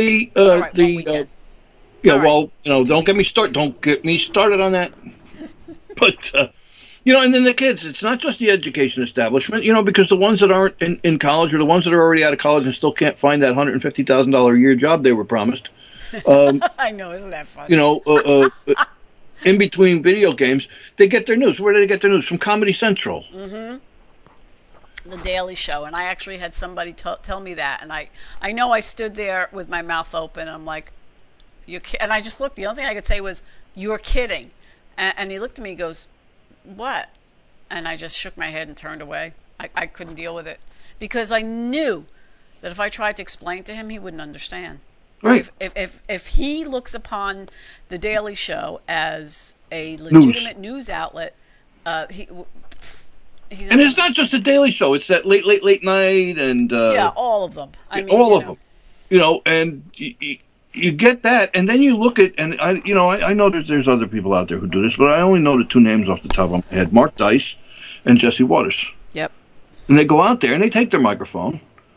don't get me started on that. But and then the kids. It's not just the education establishment, because the ones that aren't in college or the ones that are already out of college and still can't find that $150,000 a year job they were promised. I know, isn't that funny? In between video games, they get their news. Where do they get their news? From Comedy Central. Mm-hmm. The Daily Show. And I actually had somebody tell me that. And I know I stood there with my mouth open. I'm like, and I just looked. The only thing I could say was, "You're kidding." And he looked at me and goes, "What?" And I just shook my head and turned away. I couldn't deal with it. Because I knew that if I tried to explain to him, he wouldn't understand. Right. If he looks upon the Daily Show as a legitimate news outlet, he's and it's not just the Daily Show; it's that late night and all of them. I mean, all of them. And you get that, and then you look at, and I know there's other people out there who do this, but I only know the two names off the top of my head: Mark Dice and Jesse Waters. Yep. And they go out there and they take their microphone.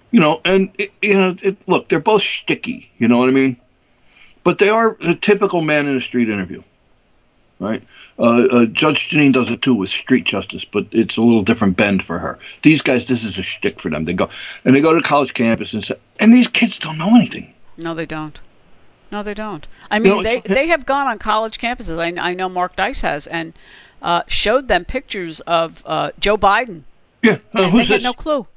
Look, they're both shticky, you know what I mean? But they are the typical man in the street interview, right? Judge Jeanine does it too with Street Justice, but it's a little different bend for her. These guys, this is a shtick for them. They go to college campus and these kids don't know anything. No, they don't. I mean, they have gone on college campuses. I know Mark Dice has, and showed them pictures of Joe Biden. Yeah, and they had no clue.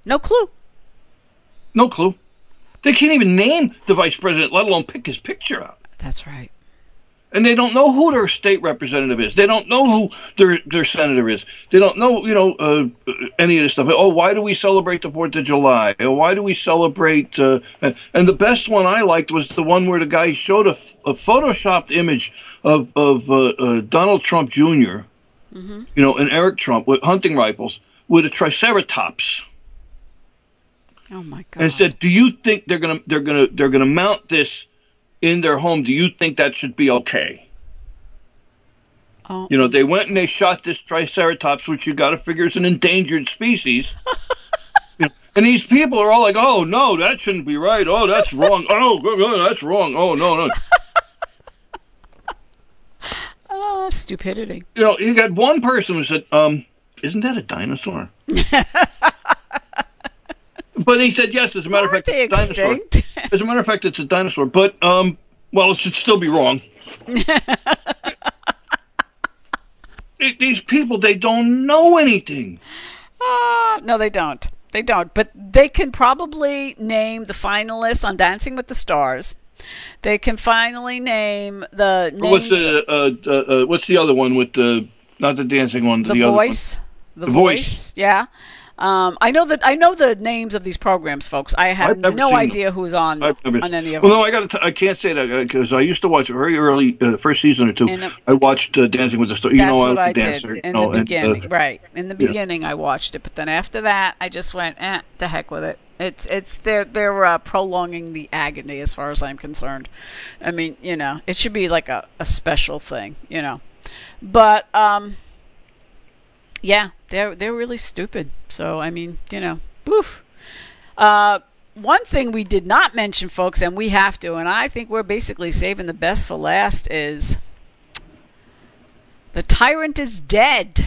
No clue. They can't even name the vice president, let alone pick his picture out. That's right. And they don't know who their state representative is. They don't know who their senator is. They don't know, any of this stuff. Oh, why do we celebrate the 4th of July? Why do we celebrate... and the best one I liked was the one where the guy showed a photoshopped image of Donald Trump Jr., mm-hmm. And Eric Trump with hunting rifles with a triceratops. Oh my God! And said, "Do you think they're gonna mount this in their home? Do you think that should be okay?" Oh. They went and they shot this triceratops, which you got to figure is an endangered species. And these people are all like, "Oh no, that shouldn't be right. Oh, that's wrong. Oh, that's wrong. Oh no." Oh, stupidity. You got one person who said, "Isn't that a dinosaur?" But he said, yes, as a matter of fact, it's a dinosaur. As a matter of fact, it's a dinosaur. But, it should still be wrong. These people, they don't know anything. No, they don't. They don't. But they can probably name the finalists on Dancing with the Stars. They can finally name the names. What's the other one with the, not the dancing one, the Voice? The Voice. Yeah. I know the names of these programs, folks. I have no idea who's on any of them. Well, no, I can't say that because I used to watch it very early, first season or two. I watched Dancing with the Stars. That's what I did in the beginning. Right in the beginning, I watched it, but then after that, I just went, to heck with it. They're prolonging the agony as far as I'm concerned. I mean, it should be like a special thing, but yeah, they're really stupid. So I mean, oof. One thing we did not mention, folks, and we have to, and I think we're basically saving the best for last, is the tyrant is dead.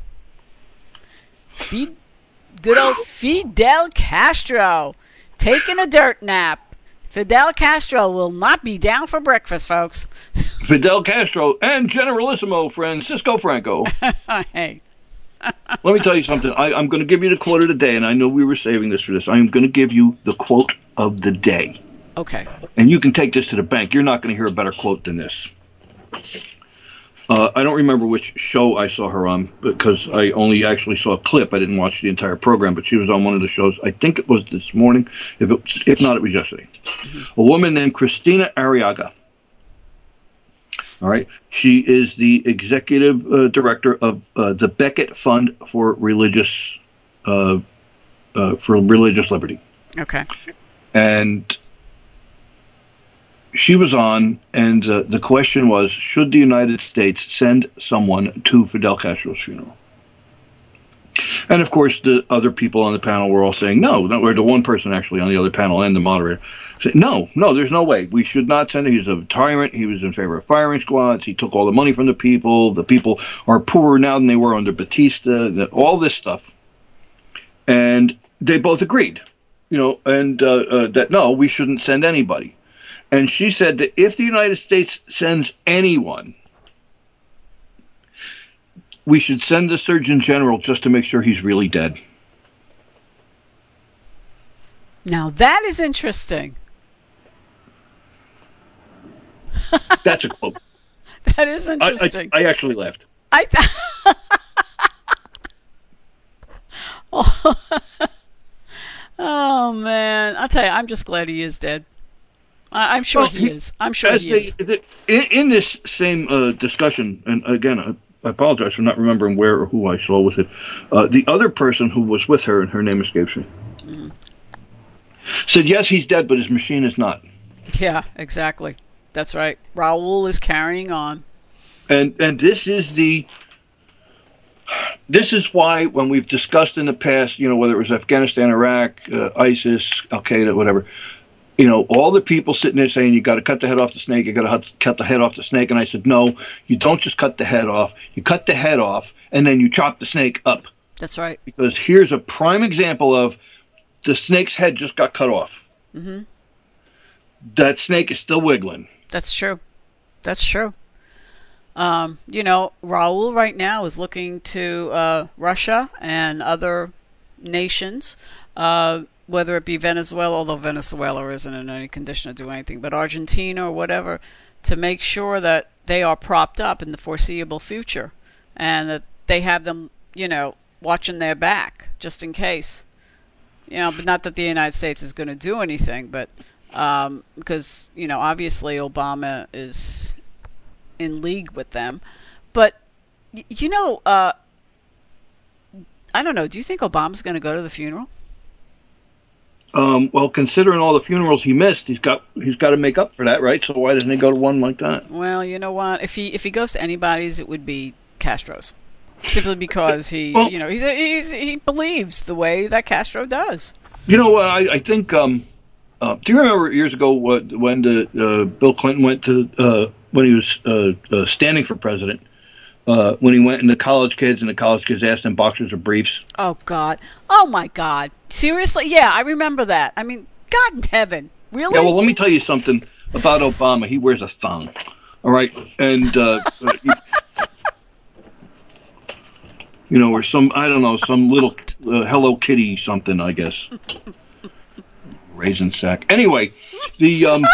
Good old Fidel Castro taking a dirt nap. Fidel Castro will not be down for breakfast, folks. Fidel Castro and Generalissimo Francisco Franco. Hey. Let me tell you something. I'm going to give you the quote of the day, and I know we were saving this for this. I'm going to give you the quote of the day. Okay. And you can take this to the bank. You're not going to hear a better quote than this. I don't remember which show I saw her on because I only actually saw a clip. I didn't watch the entire program, but she was on one of the shows. I think it was this morning. If not, it was yesterday. Mm-hmm. A woman named Christina Arriaga. All right. She is the executive director of the Beckett Fund for Religious Liberty. Okay. And she was on, and the question was, should the United States send someone to Fidel Castro's funeral? And, of course, the other people on the panel were all saying no. Or the one person actually on the other panel and the moderator said, no, there's no way. We should not send him. He's a tyrant. He was in favor of firing squads. He took all the money from the people. The people are poorer now than they were under Batista. All this stuff. And they both agreed, and that, no, we shouldn't send anybody. And she said that if the United States sends anyone, we should send the Surgeon General just to make sure he's really dead. Now that is interesting. That's a quote. That is interesting. I actually laughed. Oh, man. I'll tell you, I'm just glad he is dead. I'm sure he is. I'm sure he is. In this same discussion, and again, I apologize for not remembering where or who I saw with it, the other person who was with her, and her name escapes me, said, yes, he's dead, but his machine is not. Yeah, exactly. That's right. Raul is carrying on. And this is why when we've discussed in the past, whether it was Afghanistan, Iraq, ISIS, Al-Qaeda, whatever, all the people sitting there saying, you got to cut the head off the snake, you got to cut the head off the snake. And I said, no, you don't just cut the head off. You cut the head off, and then you chop the snake up. That's right. Because here's a prime example of the snake's head just got cut off. Mm-hmm. That snake is still wiggling. That's true. That's true. Raul right now is looking to Russia and other nations, whether it be Venezuela, although Venezuela isn't in any condition to do anything, but Argentina or whatever, to make sure that they are propped up in the foreseeable future and that they have them, watching their back just in case. But not that the United States is going to do anything, but because, obviously Obama is in league with them. But, I don't know. Do you think Obama's going to go to the funeral? Well, considering all the funerals he missed, he's got to make up for that, right? So why doesn't he go to one like that? Well, you know what? If he goes to anybody's, it would be Castro's, simply because he believes the way that Castro does. You know what? I think. Do you remember years ago when Bill Clinton went to when he was standing for president? When he went and the college kids asked him boxers or briefs. Oh, God. Oh, my God. Seriously? Yeah, I remember that. I mean, God in heaven. Really? Yeah, well, let me tell you something about Obama. He wears a thong. All right? And, or some little Hello Kitty something, I guess. Raisin sack. Anyway, the...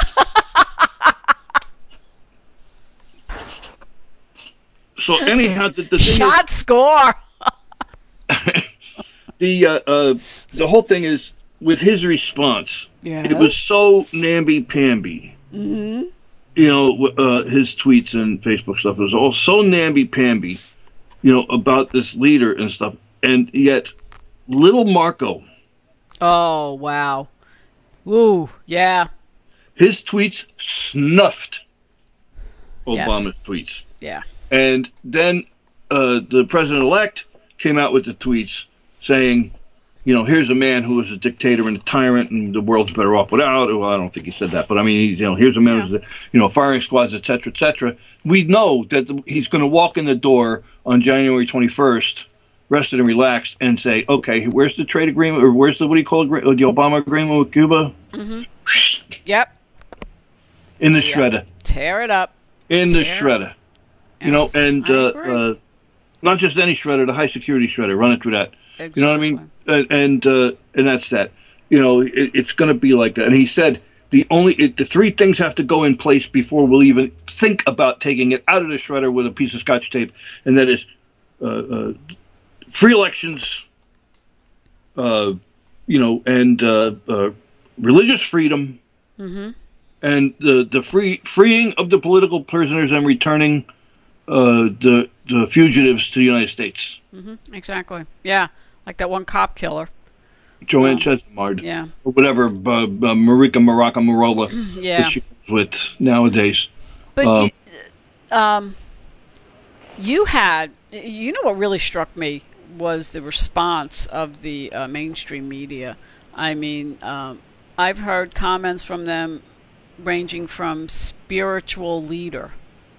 So anyhow, the thing shot is, score. the whole thing is with his response. Yeah. It was so namby-pamby. Mm-hmm. You know, his tweets and Facebook stuff was all so namby-pamby, you know, about this leader and stuff. And yet, little Marco. Oh, wow. Ooh, yeah. His tweets snuffed Obama's tweets. Yeah. And then the president-elect came out with the tweets saying, you know, here's a man who is a dictator and a tyrant, and the world's better off without. Well, I don't think he said that, but I mean, you know, here's a man who's, you know, firing squads, et cetera, et cetera. We know that he's going to walk in the door on January 21st, rested and relaxed, and say, okay, where's the trade agreement, or where's the, what do you call it, the Obama agreement with Cuba? Mm-hmm. Yep. In the shredder. Tear it up. In the shredder. Yes, you know, and not just any shredder, the high security shredder. Run it through that. Exactly. You know what I mean? And that's that. You know, it's going to be like that. And he said the three things have to go in place before we'll even think about taking it out of the shredder with a piece of Scotch tape, and that is free elections, you know, and religious freedom, mm-hmm. and the freeing of the political prisoners and returning the fugitives to the United States. Mm-hmm. Exactly. Yeah, like that one cop killer. Joanne Chesimard. Yeah. Or whatever, Marika Maraca Marola. Yeah. That she was with nowadays. But you know what really struck me was the response of the mainstream media. I mean, I've heard comments from them ranging from spiritual leader.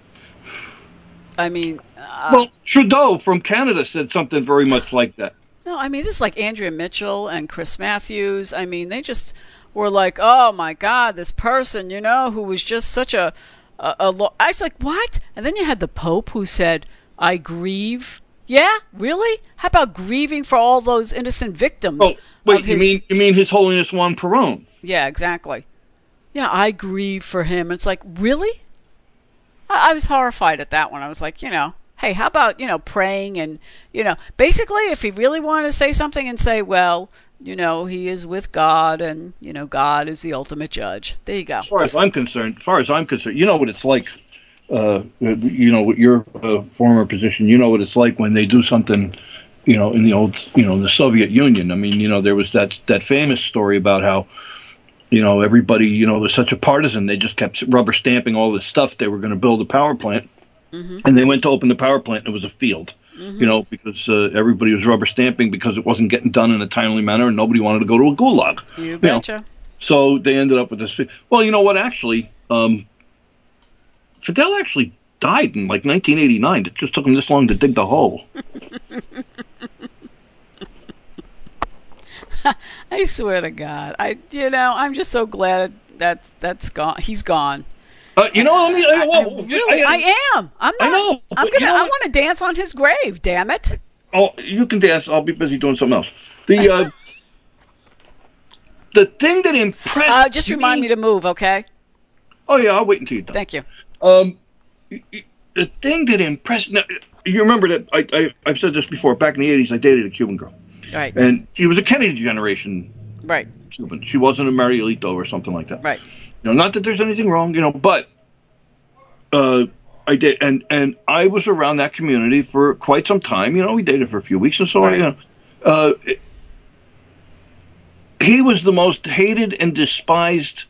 I mean... well, Trudeau from Canada said something very much like that. No, I mean, this is like Andrea Mitchell and Chris Matthews. I mean, they just were like, oh, my God, this person, you know, who was just such I was like, what? And then you had the Pope who said, I grieve. Yeah, really? How about grieving for all those innocent victims? Oh, wait, you mean His Holiness Juan Perón? Yeah, exactly. Yeah, I grieve for him. It's like, really? I was horrified at that one. I was like, you know, hey, how about, you know, praying and, you know, basically if he really wanted to say something and say, well, you know, he is with God and, you know, God is the ultimate judge. There you go. As far as I'm concerned, you know what it's like, you know, with your former position, you know what it's like when they do something, you know, in the old, you know, the Soviet Union. I mean, you know, there was that famous story about how, you know, everybody, you know, was such a partisan, they just kept rubber stamping all this stuff. They were going to build a power plant, mm-hmm. and they went to open the power plant, and it was a field, mm-hmm. you know, because everybody was rubber stamping because it wasn't getting done in a timely manner, and nobody wanted to go to a gulag. You betcha. Know? So they ended up with this. Well, you know what, actually, Fidel actually died in, like, 1989. It just took him this long to dig the hole. I swear to God, I'm just so glad that's gone. He's gone. You know, I am. I'm not. I know. I want to dance on his grave. Damn it. Oh, you can dance. I'll be busy doing something else. The the thing that impressed. Just remind me to move, okay? Oh yeah, I'll wait until you're done. Thank you. The thing that impressed. Now, you remember that I've said this before. Back in the '80s, I dated a Cuban girl. Right. And she was a Kennedy generation right. Cuban. She wasn't a Marielito or something like that. Right. You know, not that there's anything wrong, you know, but I did, and I was around that community for quite some time. You know, we dated for a few weeks, and so right. He was the most hated and despised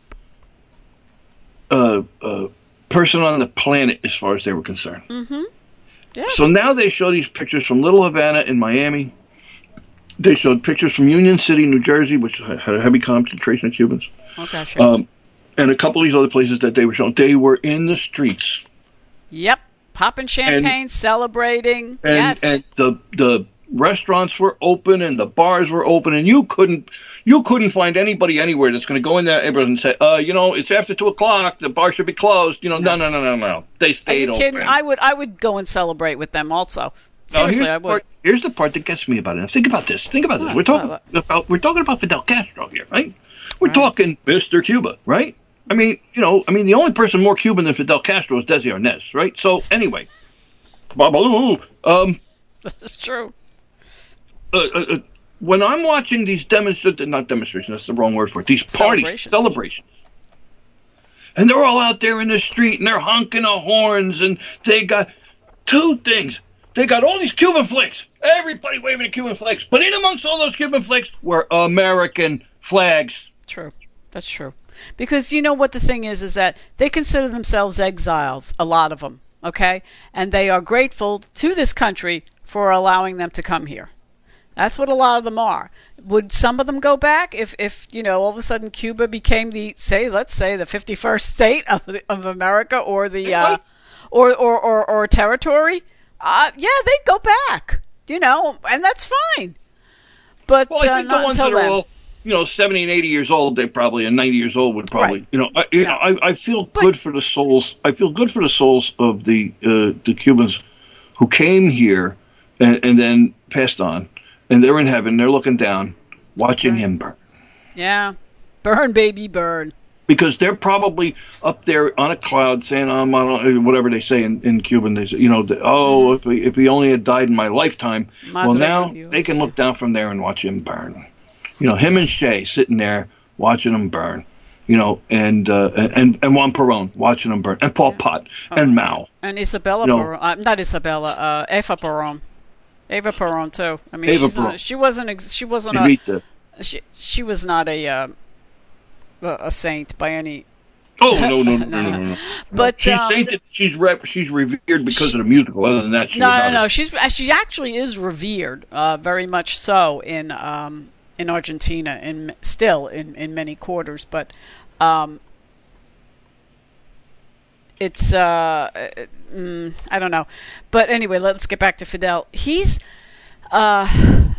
person on the planet as far as they were concerned. Mm-hmm. Yes. So now they show these pictures from Little Havana in Miami. They showed pictures from Union City, New Jersey, which had a heavy concentration of Cubans. Okay, sure. And a couple of these other places that they were showing. They were in the streets. Yep. Popping champagne, celebrating. Yes. And the restaurants were open and the bars were open, and you couldn't find anybody anywhere that's going to go in there and say, you know, it's after 2:00, the bar should be closed. You know, no. They stayed open. Kidding? I would go and celebrate with them also. Seriously, I would. Here's the part that gets me about it. Now, think about this. What? We're talking about Fidel Castro here, right? We're talking Mr. Cuba, right? I mean, you know, the only person more Cuban than Fidel Castro is Desi Arnaz, right? So anyway, this is true. when I'm watching these not demonstrations, that's the wrong word for it, these parties, celebrations, and they're all out there in the street, and they're honking the horns, and they got two things. They got all these Cuban flags. Everybody waving the Cuban flags. But in amongst all those Cuban flags were American flags. True. That's true. Because you know what the thing is that they consider themselves exiles, a lot of them, okay? And they are grateful to this country for allowing them to come here. That's what a lot of them are. Would some of them go back if all of a sudden Cuba became let's say the 51st state of America or the or territory? Yeah, they'd go back. And that's fine. But I think the ones that are all 70 and 80 years old, they probably, and 90 years old would probably, right. I feel good for the souls. I feel good for the souls of the Cubans who came here and then passed on. And they're in heaven. They're looking down, watching him burn. Yeah. Burn, baby, burn. Because they're probably up there on a cloud saying, whatever they say in Cuban. They say, if he only had died in my lifetime. Well, now they can look down from there and watch him burn. Him and Che sitting there watching him burn. And Juan Perón watching him burn. And Pol Pot and Mao. And Isabella Perón. Not Isabella, Eva Perón. Eva Perón too. I mean, she was not a saint by any. Oh no. But she's revered because of the musical. Other than that, no. She actually is revered, very much so in Argentina, in many quarters. But it's I don't know. But anyway, let's get back to Fidel. He's I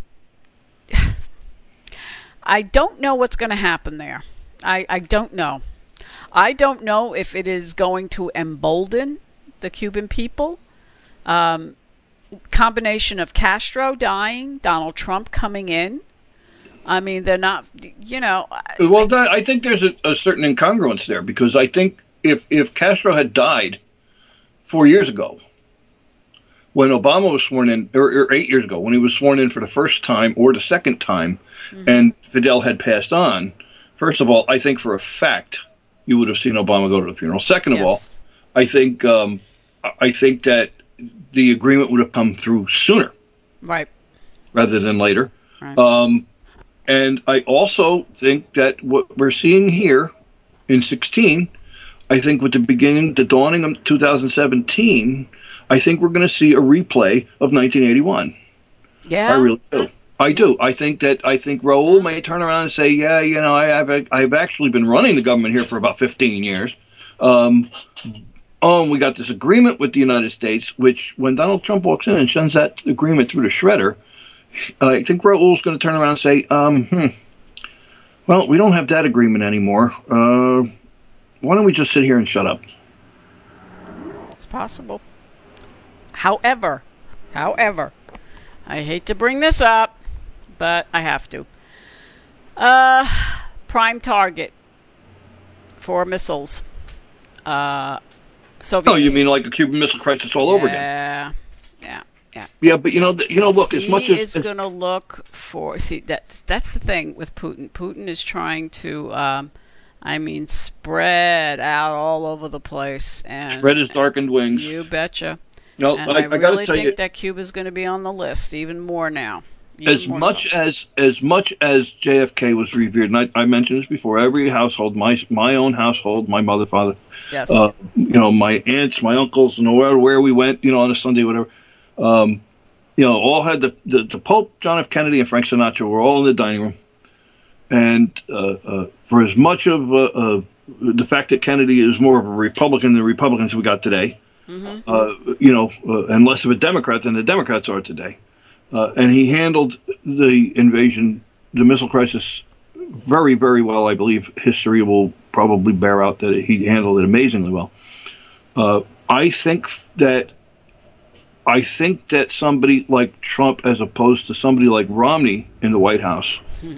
don't know what's going to happen there. I don't know. I don't know if it is going to embolden the Cuban people. Combination of Castro dying, Donald Trump coming in. I mean, they're not, Well, I think there's a certain incongruence there, because I think if Castro had died 4 years ago, when Obama was sworn in, or 8 years ago, when he was sworn in for the first time or the second time, and Fidel had passed on, first of all, I think for a fact you would have seen Obama go to the funeral. Second of all, I think that the agreement would have come through sooner, right, rather than later. Right. And I also think that what we're seeing here in 16, I think with the dawning of 2017, I think we're going to see a replay of 1981. Yeah, I really do. I do. I think Raul may turn around and say, I've actually been running the government here for about 15 years. We got this agreement with the United States, which when Donald Trump walks in and sends that agreement through the shredder, I think Raul's going to turn around and say, well, we don't have that agreement anymore. Why don't we just sit here and shut up? It's possible. However, I hate to bring this up, but I have to. Prime target for missiles. Soviet. Oh, you mean like a Cuban Missile Crisis all over again? Yeah, but look, as much as he is going to look for. See, that's the thing with Putin. Putin is trying to, spread out all over the place and spread his darkened wings. You betcha. No, and I really think that Cuba's going to be on the list even more now. As much as JFK was revered, and I mentioned this before, every household, my own household, my mother, father, yes, my aunts, my uncles, and where we went, on a Sunday, whatever, all had the Pope, John F. Kennedy, and Frank Sinatra were all in the dining room, and for as much of the fact that Kennedy is more of a Republican than the Republicans we got today, and less of a Democrat than the Democrats are today. And he handled the invasion, the missile crisis, very, very well. I believe history will probably bear out that he handled it amazingly well. I think that somebody like Trump, as opposed to somebody like Romney in the White House,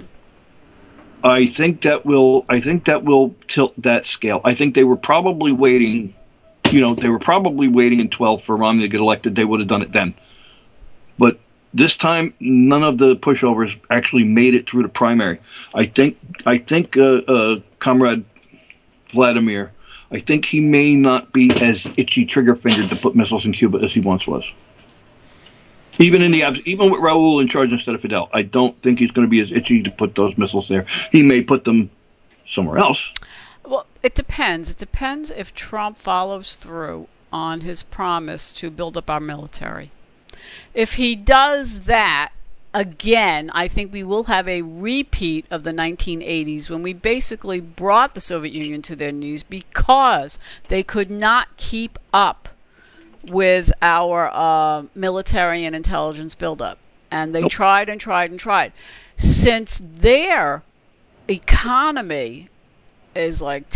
I think that will tilt that scale. I think they were probably waiting. In 12 for Romney to get elected. They would have done it then. But This time, none of the pushovers actually made it through the primary. I think Comrade Vladimir, I think he may not be as itchy trigger-fingered to put missiles in Cuba as he once was. Even with Raul in charge instead of Fidel, I don't think he's going to be as itchy to put those missiles there. He may put them somewhere else. Well, it depends. It depends if Trump follows through on his promise to build up our military. If he does that, again, I think we will have a repeat of the 1980s when we basically brought the Soviet Union to their knees because they could not keep up with our military and intelligence buildup. And they tried and tried and tried. Since their economy is like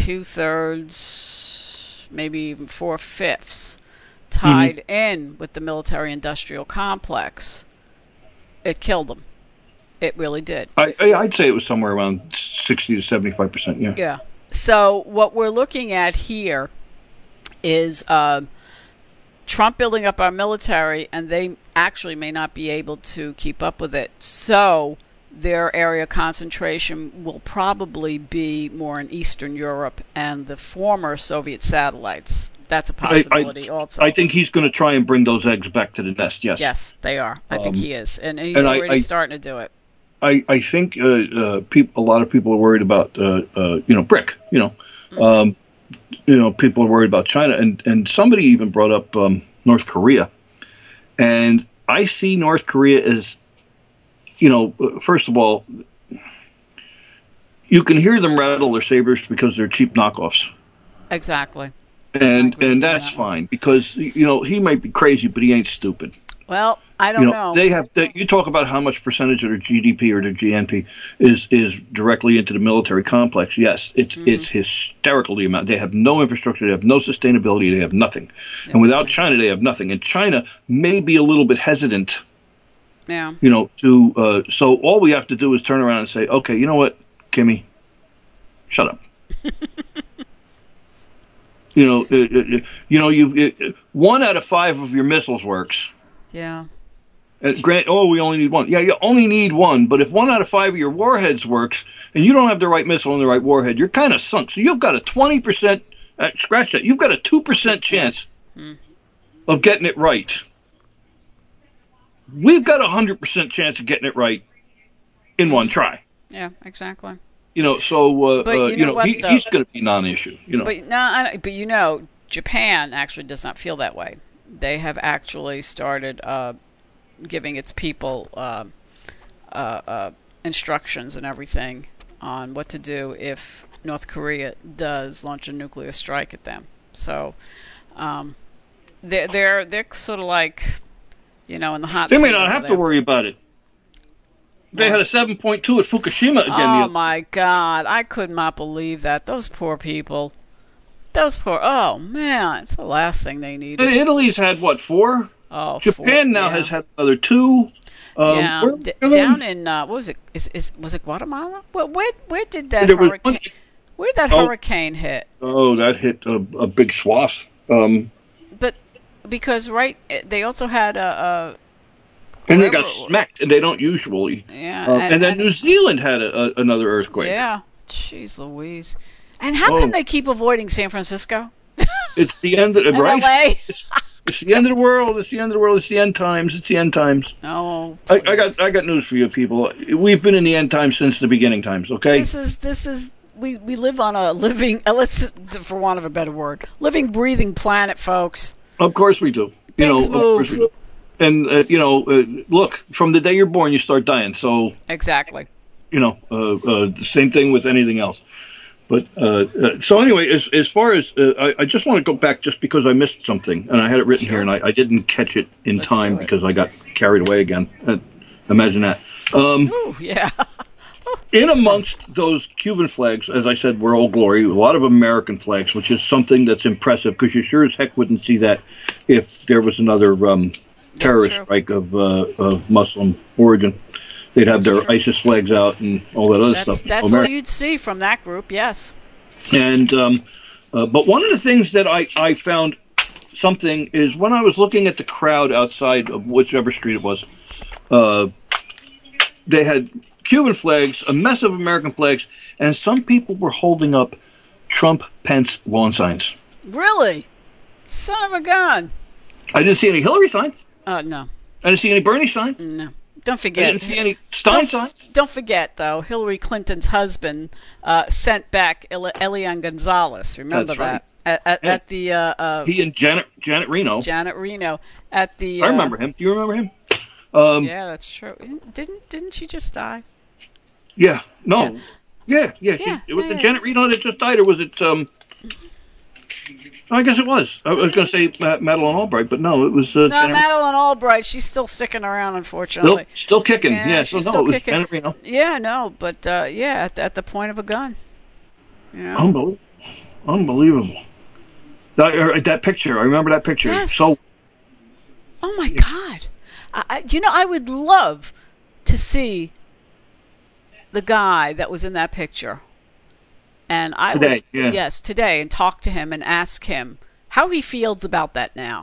2/3, maybe even 4/5 tied in with the military-industrial complex, it killed them. It really did. I'd say it was somewhere around 60 to 75%, yeah. Yeah. So what we're looking at here is Trump building up our military, and they actually may not be able to keep up with it. So their area of concentration will probably be more in Eastern Europe and the former Soviet satellites. That's a possibility also. I think he's going to try and bring those eggs back to the nest, yes. Yes, they are. I think he is. And he's already starting to do it. I think a lot of people are worried about, BRIC, people are worried about China. And somebody even brought up North Korea. And I see North Korea as, first of all, you can hear them rattle their sabers because they're cheap knockoffs. Exactly. And that's fine because, he might be crazy, but he ain't stupid. Well, I don't know. They have. You talk about how much percentage of their GDP or their GNP is directly into the military complex. Yes, it's hysterical the amount. They have no infrastructure. They have no sustainability. They have nothing. And without China, they have nothing. And China may be a little bit hesitant. Yeah. So all we have to do is turn around and say, okay, you know what, Kimmy, shut up. One out of 5 of your missiles works. Yeah. We only need one. Yeah, you only need one, but if 1 out of 5 of your warheads works, and you don't have the right missile and the right warhead, you're kind of sunk. So you've got a 20%, scratch that, you've got a 2% chance of getting it right. We've got a 100% chance of getting it right in one try. Yeah, exactly. He's going to be non-issue. But Japan actually does not feel that way. They have actually started giving its people instructions and everything on what to do if North Korea does launch a nuclear strike at them. So they're sort of like, in the hot seat. They may not have to worry about it. They had a 7.2 at Fukushima again. Oh, my God. I could not believe that. Those poor people. Oh, man. It's the last thing they needed. And Italy's had, 4? Oh, Japan 4, has had another 2. Down in, what was it? Was it Guatemala? Where did that hurricane... Where did that hurricane hit? Oh, that hit a big swath. But because, they also had and they got smacked, and they don't usually. Yeah. And then New Zealand had another earthquake. Yeah. Jeez Louise. And how can they keep avoiding San Francisco? It's the end of right. LA? It's the end of the world. It's the end of the world. It's the end times. It's the end times. Oh, I got news for you, people. We've been in the end times since the beginning times. Okay. This is. We live on a living, for want of a better word, living, breathing planet, folks. Of course we do. Things move. And, look, from the day you're born, you start dying. So exactly. The same thing with anything else. But so anyway, as far as I just want to go back just because I missed something, and I had it written here, and I didn't catch it in time because I got carried away again. Imagine that. Ooh, yeah. In amongst those Cuban flags, as I said, were Old Glory, a lot of American flags, which is something that's impressive because you sure as heck wouldn't see that if there was another terrorist strike of Muslim origin. They'd have their ISIS flags out and all that other stuff. That's all you'd see from that group, yes. And but one of the things that I found something is when I was looking at the crowd outside of whichever street it was, They had Cuban flags, a mess of American flags, and some people were holding up Trump-Pence lawn signs. Really? Son of a gun. I didn't see any Hillary signs. No. I didn't see any Bernie signs. No. Don't forget. I didn't see any Stein signs. Don't forget, though, Hillary Clinton's husband sent back Elian Gonzalez. Remember That's that? Right. At the he and Janet Reno. Janet Reno at the. I remember him. Do you remember him? Yeah, that's true. Didn't she just die? Yeah. No. Yeah. Was it Janet Reno that just died, or was it? I guess it was. I was going to say Madeleine Albright, but no, it was. No, Madeleine Albright. She's still sticking around, unfortunately. Still kicking. Yeah, she's so still it was kicking. Janet Reno. Yeah, no, but at the point of a gun. Yeah. Unbelievable. That picture. I remember that picture. Yes. So. Oh my God! I would love to see the guy that was in that picture. And today, today, and talk to him and ask him how he feels about that now.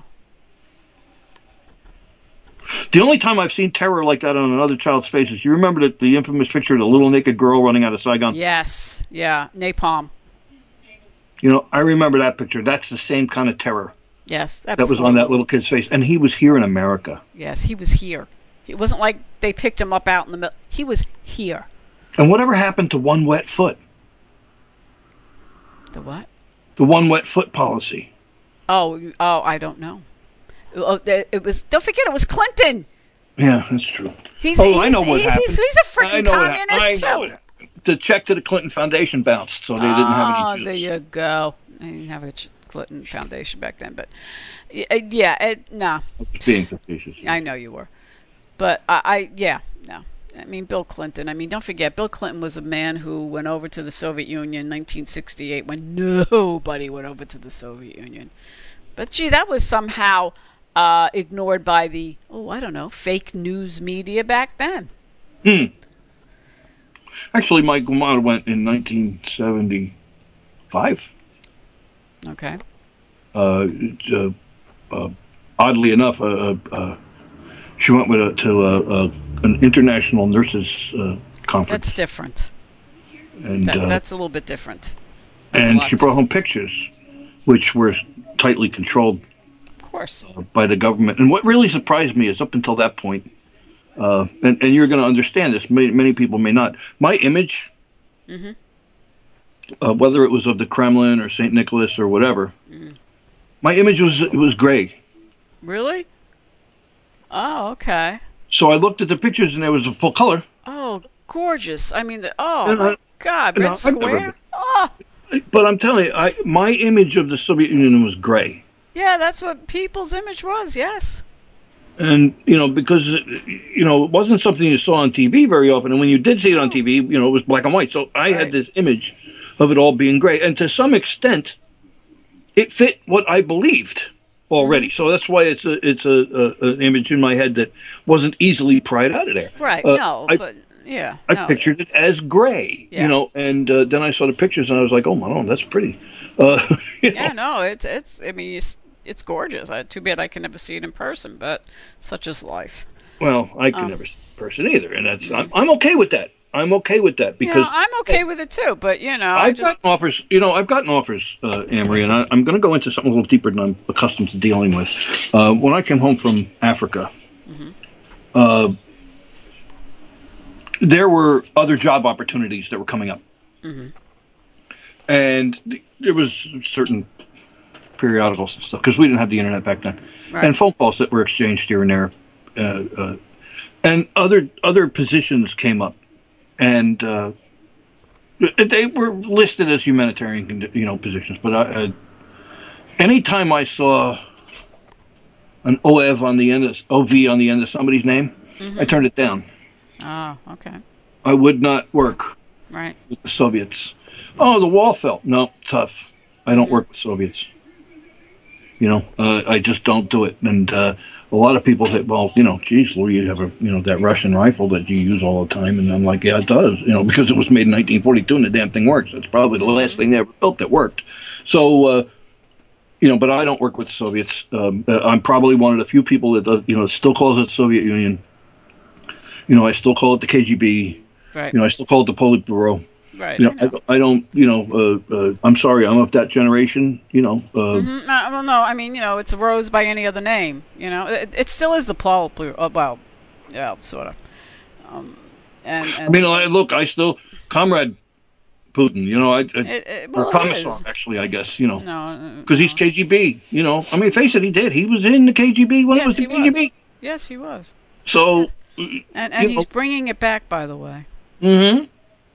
The only time I've seen terror like that on another child's face is, you remember the infamous picture of the little naked girl running out of Saigon? Yes, yeah, napalm. I remember that picture. That's the same kind of terror. Yes. That was on that little kid's face. And he was here in America. Yes, he was here. It wasn't like they picked him up out in the middle. He was here. And whatever happened to one wet foot? The what? The one wet foot policy. Oh, I don't know. It was. Don't forget, it was Clinton. Yeah, that's true. I know what happened. He's a freaking communist too. The check to the Clinton Foundation bounced, so they didn't have any juice. There you go. They didn't have a Clinton Foundation back then, but no. Being facetious. I know you were, but no. I mean, Bill Clinton. I mean, don't forget, Bill Clinton was a man who went over to the Soviet Union in 1968 when nobody went over to the Soviet Union. But, gee, that was somehow ignored by the, fake news media back then. Actually, my grandma went in 1975. Okay. Oddly enough, she went to an international nurses conference. That's different. And that's a little bit different. And she brought home pictures, which were tightly controlled, of course, by the government. And what really surprised me is, up until that point, and you're going to understand this, many people may not, my image, whether it was of the Kremlin or St. Nicholas or whatever, my image was gray. Really? Oh, okay. So I looked at the pictures, and there was a full color. Oh, gorgeous! I mean, my God, red square. But I'm telling you, my image of the Soviet Union was gray. Yeah, that's what people's image was. Yes. And because it wasn't something you saw on TV very often, and when you did see it on TV, it was black and white. So I had this image of it all being gray, and to some extent, it fit what I believed already. So that's why it's an image in my head that wasn't easily pried out of there. Right. I pictured it as gray. Yeah. And then I saw the pictures, and I was like, oh my God, that's pretty. Yeah, no, it's. I mean, it's gorgeous. Too bad I can never see it in person, but such is life. Well, I can never see it in person either, and that's I'm okay with that. I'm okay with that because I'm okay with it too. But I've gotten offers. I've gotten offers, Anne-Marie, and I'm going to go into something a little deeper than I'm accustomed to dealing with. When I came home from Africa, there were other job opportunities that were coming up, and there was certain periodicals and stuff because we didn't have the internet back then, and phone calls that were exchanged here and there, and other positions came up. And they were listed as humanitarian, positions. But anytime I saw an OV on the end of somebody's name, I turned it down. Oh, okay. I would not work with the Soviets. Oh, the wall fell. No, tough. I don't work with Soviets. I just don't do it. And a lot of people say, well, geez, Lou, you have that Russian rifle that you use all the time. And I'm like, yeah, it does, because it was made in 1942 and the damn thing works. It's probably the last thing they ever built that worked. So, but I don't work with the Soviets. I'm probably one of the few people that does, still calls it the Soviet Union. I still call it the KGB. Right. I still call it the Politburo. Right. I don't. I'm sorry. I'm of that generation. Well, no. I mean, it's a rose by any other name. It still is the Politburo. Well, yeah, sort of. I mean, look. I still, Comrade Putin. Or Commissar, actually. I guess. Because he's KGB. I mean, face it. He did. He was in the KGB when it was the KGB. Yes, he was. So. And he's bringing it back, by the way. Mm-hmm.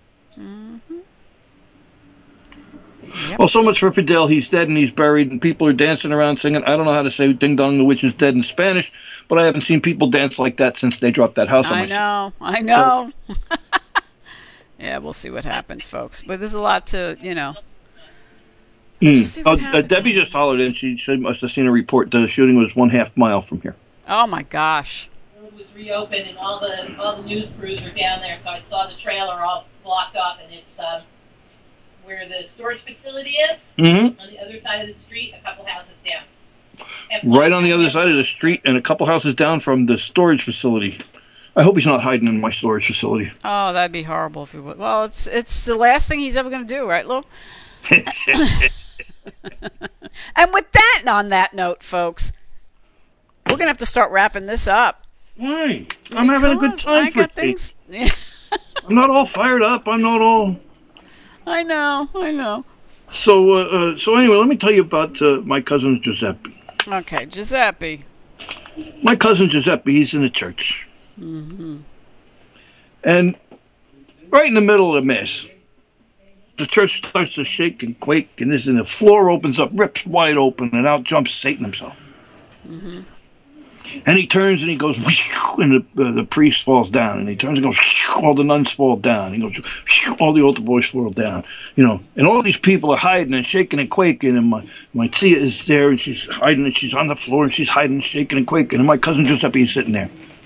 Yep. Well, so much for Fidel. He's dead and he's buried, and people are dancing around singing. I don't know how to say "Ding Dong, the Witch is Dead" in Spanish, but I haven't seen people dance like that since they dropped that house on my I know. Yeah, we'll see what happens, folks. But there's a lot to, Debbie just hollered in. She must have seen a report. The shooting was 1/2 mile from here. Oh my gosh. The road was reopened, and all the news crews are down there. So I saw the trailer all blocked up, and it's where the storage facility is, on the other side of the street, a couple houses down. Right on the other side of the street and a couple houses down from the storage facility. I hope he's not hiding in my storage facility. Oh, that'd be horrible if he would. Well, it's the last thing he's ever going to do, right, Lou? And with that, on that note, folks, we're going to have to start wrapping this up. Why? I'm having a good time for things. I'm not all fired up. I'm not all... I know. So anyway, let me tell you about my cousin Giuseppe. Okay, Giuseppe. My cousin Giuseppe, he's in the church. Mm-hmm. And right in the middle of the Mass, the church starts to shake and quake, and the floor opens up, rips wide open, and out jumps Satan himself. Mm-hmm. And he turns and he goes, and the priest falls down. And he turns and goes, all the nuns fall down. He goes, all the altar boys fall down. And all these people are hiding and shaking and quaking. And my tia is there, and she's hiding, and she's on the floor, and she's hiding and shaking and quaking. And my cousin Giuseppe is sitting there.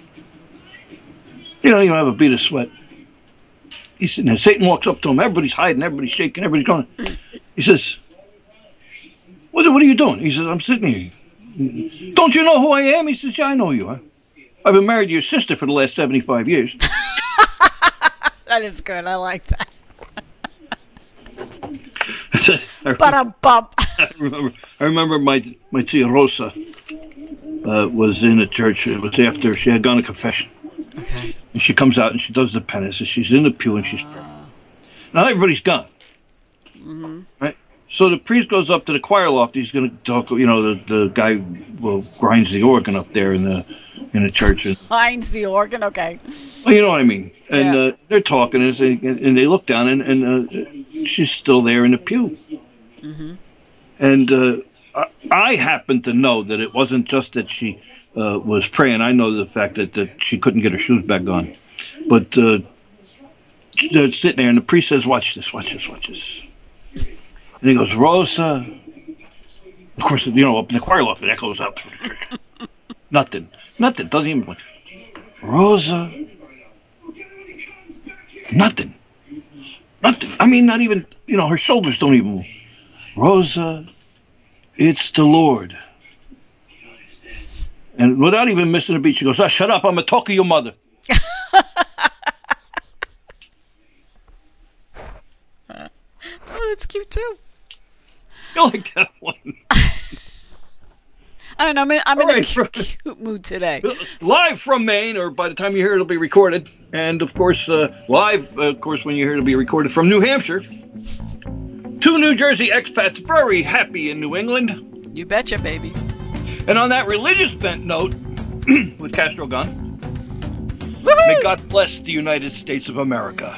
You don't have a bead of sweat. He's sitting there. Satan walks up to him. Everybody's hiding, everybody's shaking, everybody's going. He says, what are you doing? He says, I'm sitting here. Don't you know who I am? He says, yeah, I know you. I've been married to your sister for the last 75 years. That is good. I like that. I remember my tia Rosa was in a church. It was after she had gone to confession. Okay. And she comes out and she does the penance. And she's in the pew and she's praying. Now everybody's gone. Mm-hmm. Right? So the priest goes up to the choir loft. He's going to talk. The guy grinds the organ up there in the church. Grinds the organ, okay. Well, you know what I mean. And yeah. They're talking, and they look down, and she's still there in the pew. Mm-hmm. And I happen to know that it wasn't just that she was praying. I know the fact that she couldn't get her shoes back on, but they're sitting there, and the priest says, "Watch this, watch this, watch this." And he goes, Rosa. Of course, up in the choir loft, it echoes out through the church. Nothing. Doesn't even. Rosa. Nothing. I mean, not even. Her shoulders don't even move. Rosa, it's the Lord. And without even missing a beat, she goes, shut up! I'm gonna talk to your mother. Oh, that's cute too. You like that one? I don't know. I'm in a cute mood today. Live from Maine, or by the time you hear it, it'll be recorded. And, of course, live, when you hear it, it'll be recorded from New Hampshire. 2 New Jersey expats very happy in New England. You betcha, baby. And on that religious bent note, with Castro gone, woo-hoo! May God bless the United States of America.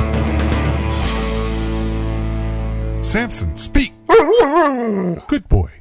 Samson, speak. Good boy.